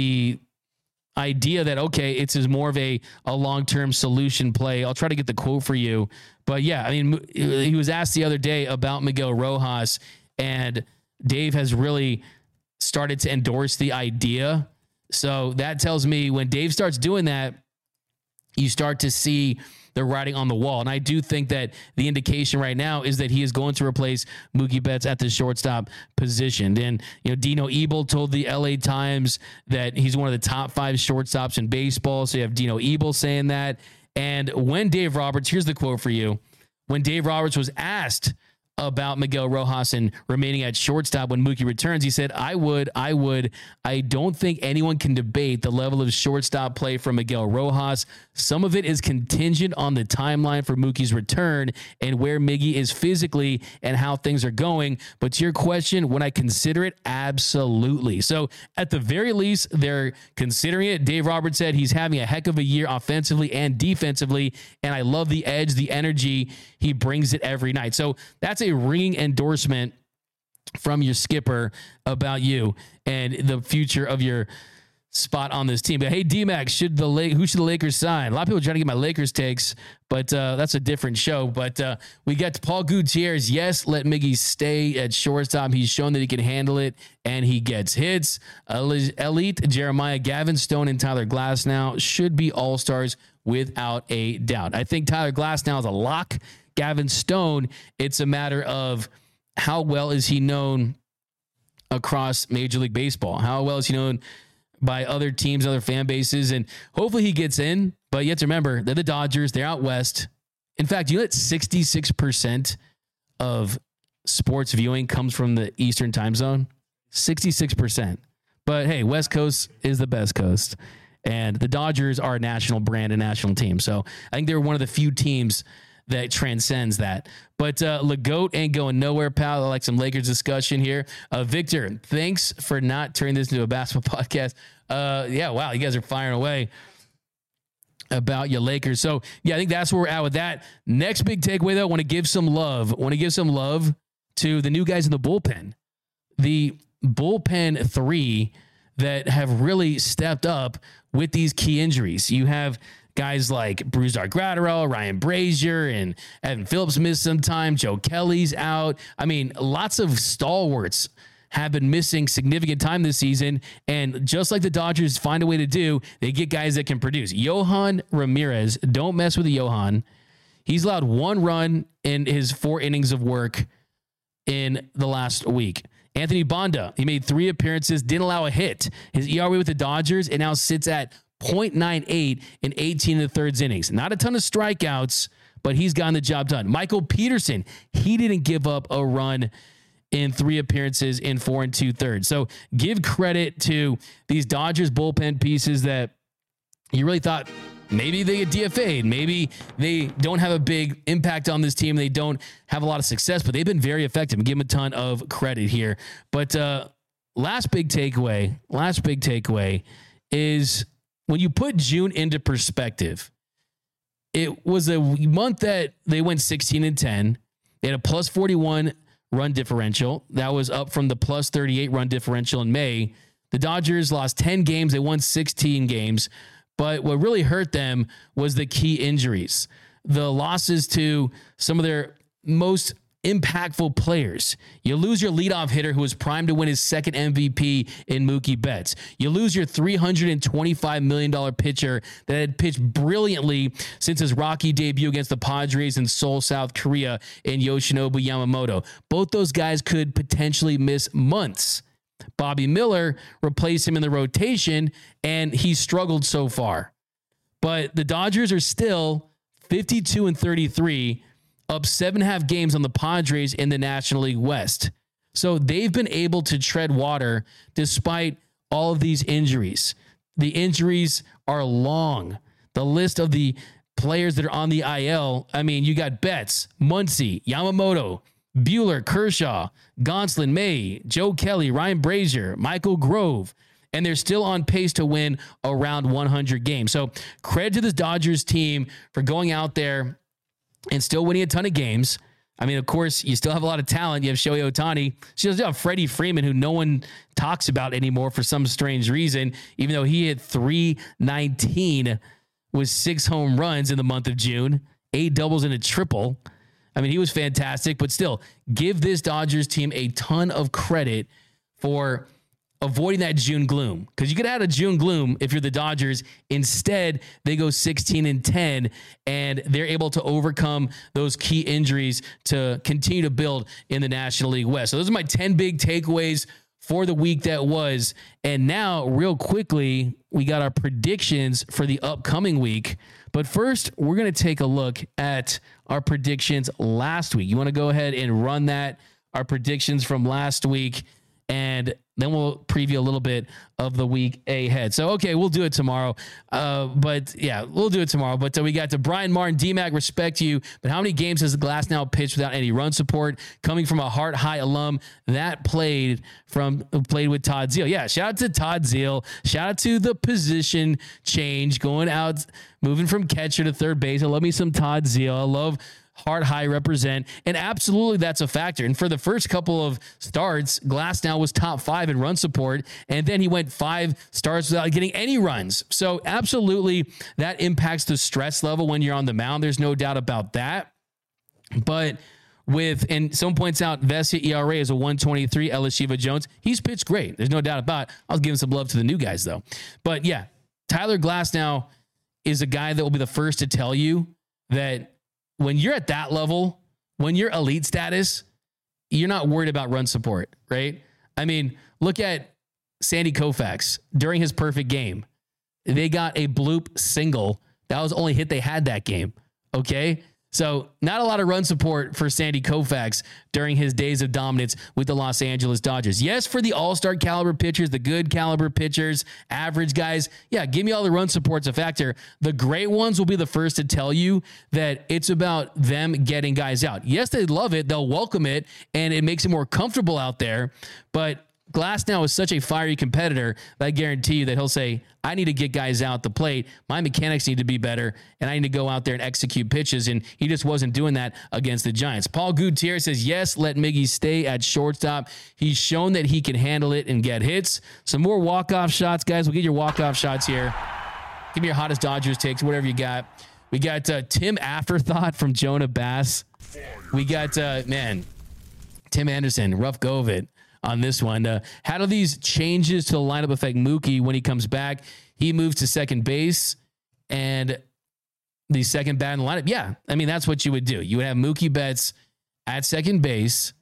idea that, okay, it's more of a long-term solution play. I'll try to get the quote for you. But yeah, I mean, he was asked the other day about Miguel Rojas, and Dave has really started to endorse the idea. So that tells me when Dave starts doing that, you start to see the writing on the wall. And I do think that the indication right now is that he is going to replace Mookie Betts at the shortstop position. And, you know, Dino Ebel told the LA Times that he's one of the top 5 shortstops in baseball. So you have Dino Ebel saying that. And when Dave Roberts, here's the quote for you. When Dave Roberts was asked about Miguel Rojas and remaining at shortstop when Mookie returns, he said, I don't think anyone can debate the level of shortstop play from Miguel Rojas. Some of it is contingent on the timeline for Mookie's return and where Miggy is physically and how things are going. But to your question, when I consider it, absolutely. So at the very least, they're considering it. Dave Roberts said he's having a heck of a year offensively and defensively, and I love the edge, the energy. He brings it every night. So that's a ringing endorsement from your skipper about you and the future of your spot on this team. But hey, D-Max, who should the Lakers sign? A lot of people are trying to get my Lakers takes, but that's a different show. But we got to Paul Gutierrez. Yes, let Miggy stay at shortstop. He's shown that he can handle it, and he gets hits. Elite Jeremiah, Gavin Stone, and Tyler Glasnow should be all-stars without a doubt. I think Tyler Glasnow is a lock. Gavin Stone, it's a matter of how well is he known across Major League Baseball? How well is he known by other teams, other fan bases? And hopefully he gets in. But you have to remember, they're the Dodgers. They're out west. In fact, you know that 66% of sports viewing comes from the Eastern time zone? 66%. But hey, West Coast is the best coast. And the Dodgers are a national brand, a national team. So I think they're one of the few teams that transcends that. But Legoat ain't going nowhere, pal. I like some Lakers discussion here. Victor, thanks for not turning this into a basketball podcast. Yeah, wow, you guys are firing away about your Lakers. So, yeah, I think that's where we're at with that. Next big takeaway, though, I want to give some love. To the new guys in the bullpen. The bullpen 3 that have really stepped up with these key injuries. You have guys like Brusdar Graterol, Ryan Brazier, and Evan Phillips missed some time. Joe Kelly's out. I mean, lots of stalwarts have been missing significant time this season. And just like the Dodgers find a way to do, they get guys that can produce. Yohan Ramirez, don't mess with the Yohan. He's allowed 1 run in his 4 innings of work in the last week. Anthony Banda, he made 3 appearances, didn't allow a hit. His ERA with the Dodgers, it now sits at 0.98 in 18 1/3 innings. Not a ton of strikeouts, but he's gotten the job done. Michael Peterson, he didn't give up a run in 3 appearances in 4 2/3. So give credit to these Dodgers bullpen pieces that you really thought maybe they get DFA'd. Maybe they don't have a big impact on this team. They don't have a lot of success, but they've been very effective. And give them a ton of credit here. But last big takeaway is when you put June into perspective, it was a month that they went 16-10. They had a plus 41 run differential. That was up from the plus 38 run differential in May. The Dodgers lost 10 games. They won 16 games. But what really hurt them was the key injuries, the losses to some of their most impactful players. You lose your leadoff hitter who was primed to win his 2nd MVP in Mookie Betts. You lose your $325 million pitcher that had pitched brilliantly since his Rocky debut against the Padres in Seoul, South Korea, in Yoshinobu Yamamoto. Both those guys could potentially miss months. Bobby Miller replaced him in the rotation, and he struggled so far. But the Dodgers are still 52-33, up 7.5 games on the Padres in the National League West. So they've been able to tread water despite all of these injuries. The injuries are long. The list of the players that are on the IL, I mean, you got Betts, Muncy, Yamamoto, Buehler, Kershaw, Gonsolin, May, Joe Kelly, Ryan Brazier, Michael Grove, and they're still on pace to win around 100 games. So credit to this Dodgers team for going out there and still winning a ton of games. I mean, of course, you still have a lot of talent. You have Shohei Ohtani. You still have Freddie Freeman, who no one talks about anymore for some strange reason, even though he hit 319 with 6 home runs in the month of June, 8 doubles and a triple. I mean, he was fantastic, but still, give this Dodgers team a ton of credit for avoiding that June gloom, because you could have had a June gloom if you're the Dodgers. Instead, they go 16-10, and they're able to overcome those key injuries to continue to build in the National League West. So those are my 10 big takeaways for the week that was. And now, real quickly, we got our predictions for the upcoming week. But first, we're going to take a look at our predictions last week. You want to go ahead and run that, our predictions from last week, and then we'll preview a little bit of the week ahead. So, okay, we'll do it tomorrow. But we got to Brian Martin, D-Mac, respect you. But how many games has Glasnow pitched without any run support? Coming from a Heart High alum that played with Todd Zeal. Yeah, shout out to Todd Zeal. Shout out to the position change, going out, moving from catcher to third base. I love me some Todd Zeal. I love Heart High represent, and absolutely that's a factor. And for the first couple of starts, Glasnow was top 5 in run support, and then he went 5 starts without getting any runs. So absolutely that impacts the stress level when you're on the mound. There's no doubt about that. But and someone points out Vesia ERA is a 123, Ellis Shiva Jones. He's pitched great. There's no doubt about it. I was giving some love to the new guys though. But yeah, Tyler Glasnow is a guy that will be the first to tell you that when you're at that level, when you're elite status, you're not worried about run support, right? I mean, look at Sandy Koufax during his perfect game. They got a bloop single. That was the only hit they had that game. Okay. So not a lot of run support for Sandy Koufax during his days of dominance with the Los Angeles Dodgers. Yes, for the all-star caliber pitchers, the good caliber pitchers, average guys, yeah, give me all the run support's a factor. The great ones will be the first to tell you that it's about them getting guys out. Yes, they love it. They'll welcome it, and it makes it more comfortable out there. But Glasnow is such a fiery competitor that I guarantee you that he'll say, I need to get guys out the plate. My mechanics need to be better, and I need to go out there and execute pitches. And he just wasn't doing that against the Giants. Paul Gutierrez says, yes, let Miggy stay at shortstop. He's shown that he can handle it and get hits. Some more walk-off shots, guys. We'll get your walk-off shots here. Give me your hottest Dodgers takes, whatever you got. We got Tim Afterthought from Jonah Bass. We got, Tim Anderson, rough go of it. on this one. How do these changes to the lineup affect Mookie when he comes back? He moves to second base and the second bat in the lineup. Yeah, I mean, that's what you would do. You would have Mookie Betts at second base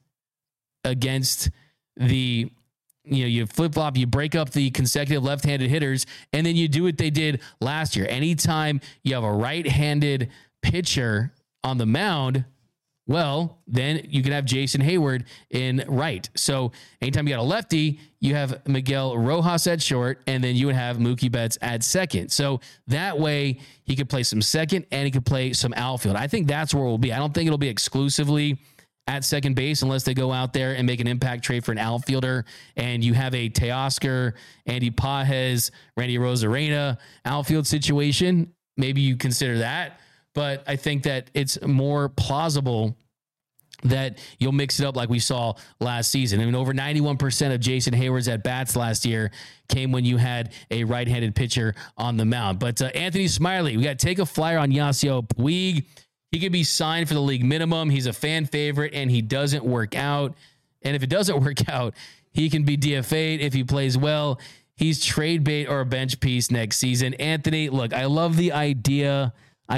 against the, you flip-flop, you break up the consecutive left-handed hitters, and then you do what they did last year. Anytime you have a right-handed pitcher on the mound, well, then you can have Jason Hayward in right. So anytime you got a lefty, you have Miguel Rojas at short, and then you would have Mookie Betts at second. So that way he could play some second and he could play some outfield. I think that's where it will be. I don't think it'll be exclusively at second base unless they go out there and make an impact trade for an outfielder, and you have a Teoscar, Andy Pages, Randy Rosarena outfield situation. Maybe you consider that. But I think that it's more plausible that you'll mix it up like we saw last season. I mean, over 91% of Jason Hayward's at-bats last year came when you had a right-handed pitcher on the mound. But Anthony Smiley, we got to take a flyer on Yasiel Puig. He could be signed for the league minimum. He's a fan favorite, and he doesn't work out. And if it doesn't work out, he can be DFA'd if he plays well. He's trade bait or a bench piece next season. Anthony, look, I love the idea.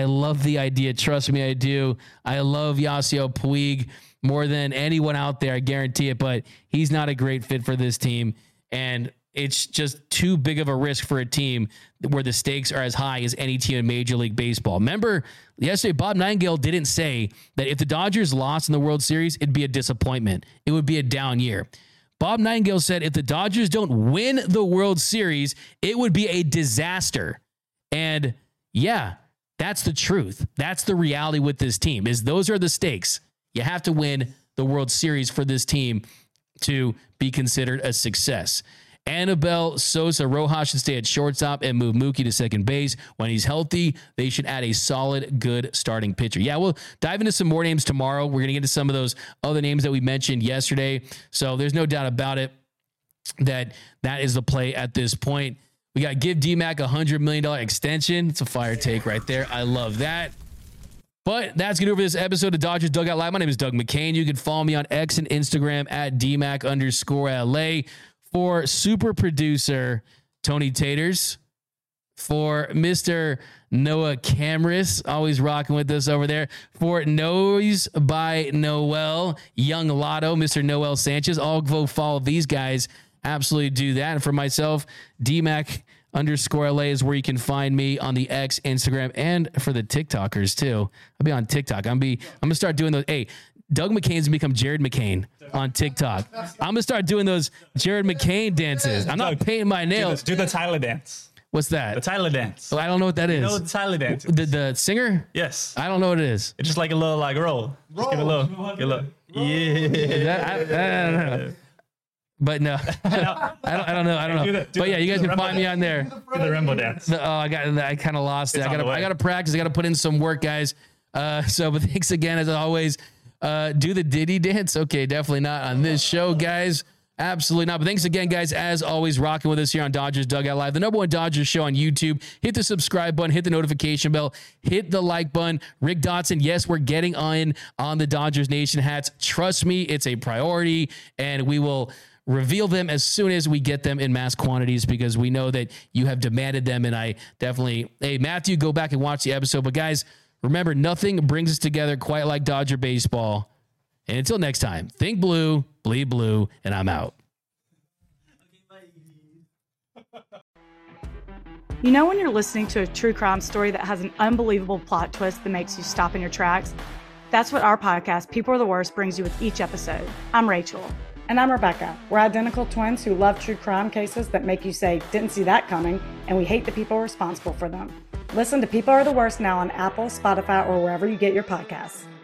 Trust me, I do. I love Yasiel Puig more than anyone out there. I guarantee it, but he's not a great fit for this team. And it's just too big of a risk for a team where the stakes are as high as any team in Major League Baseball. Remember, yesterday, Bob Nightingale didn't say that if the Dodgers lost in the World Series, it'd be a disappointment. It would be a down year. Bob Nightingale said if the Dodgers don't win the World Series, it would be a disaster. And yeah, that's the truth. That's the reality with this team, is those are the stakes. You have to win the World Series for this team to be considered a success. Anibal Sosa, Rojas should stay at shortstop and move Mookie to second base. When he's healthy, they should add a solid, good starting pitcher. Yeah, we'll dive into some more names tomorrow. We're going to get into some of those other names that we mentioned yesterday. So there's no doubt about it that is the play at this point. We got give D-Mac a $100 million extension. It's a fire take right there. I love that. But that's going to do it for this episode of Dodgers Dugout Live. My name is Doug McCain. You can follow me on X and Instagram at DMac_LA. For super producer Tony Taters, for Mr. Noah Camrus, always rocking with us over there, for Noise by Noel, Young Lotto, Mr. Noel Sanchez, I'll go follow these guys. Absolutely do that. And for myself, DMac_LA is where you can find me on the X, Instagram, and for the TikTokers too. I'll be on TikTok. I'm gonna start doing those. Hey, Doug McCain's become Jared McCain on TikTok. I'm going to start doing those Jared McCain dances. I'm not painting my nails. Do the Tyler dance. What's that? The Tyler dance. Oh, I don't know what that is. You know what the Tyler dance is? The singer? Yes. I don't know what it is. It's just like a little roll. Just give it a little. Yeah. I don't know. But no, I don't know. But yeah, you guys can find me on there. Do the Rambo dance. I kind of lost it. I got to practice. I got to put in some work, guys. But thanks again, as always. Do the Diddy dance? Okay, definitely not on this show, guys. Absolutely not. But thanks again, guys, as always, rocking with us here on Dodgers Dugout Live, the #1 Dodgers show on YouTube. Hit the subscribe button, hit the notification bell, hit the like button. Rick Dotson, yes, we're getting on the Dodgers Nation hats. Trust me, it's a priority, and we will reveal them as soon as we get them in mass quantities, because we know that you have demanded them, and I definitely, hey, Matthew, go back and watch the episode. But guys, remember, nothing brings us together quite like Dodger baseball. And until next time, think blue, bleed blue, and I'm out. You know when you're listening to a true crime story that has an unbelievable plot twist that makes you stop in your tracks? That's what our podcast, People Are the Worst, brings you with each episode. I'm Rachel. And I'm Rebecca. We're identical twins who love true crime cases that make you say, didn't see that coming, and we hate the people responsible for them. Listen to People Are the Worst now on Apple, Spotify, or wherever you get your podcasts.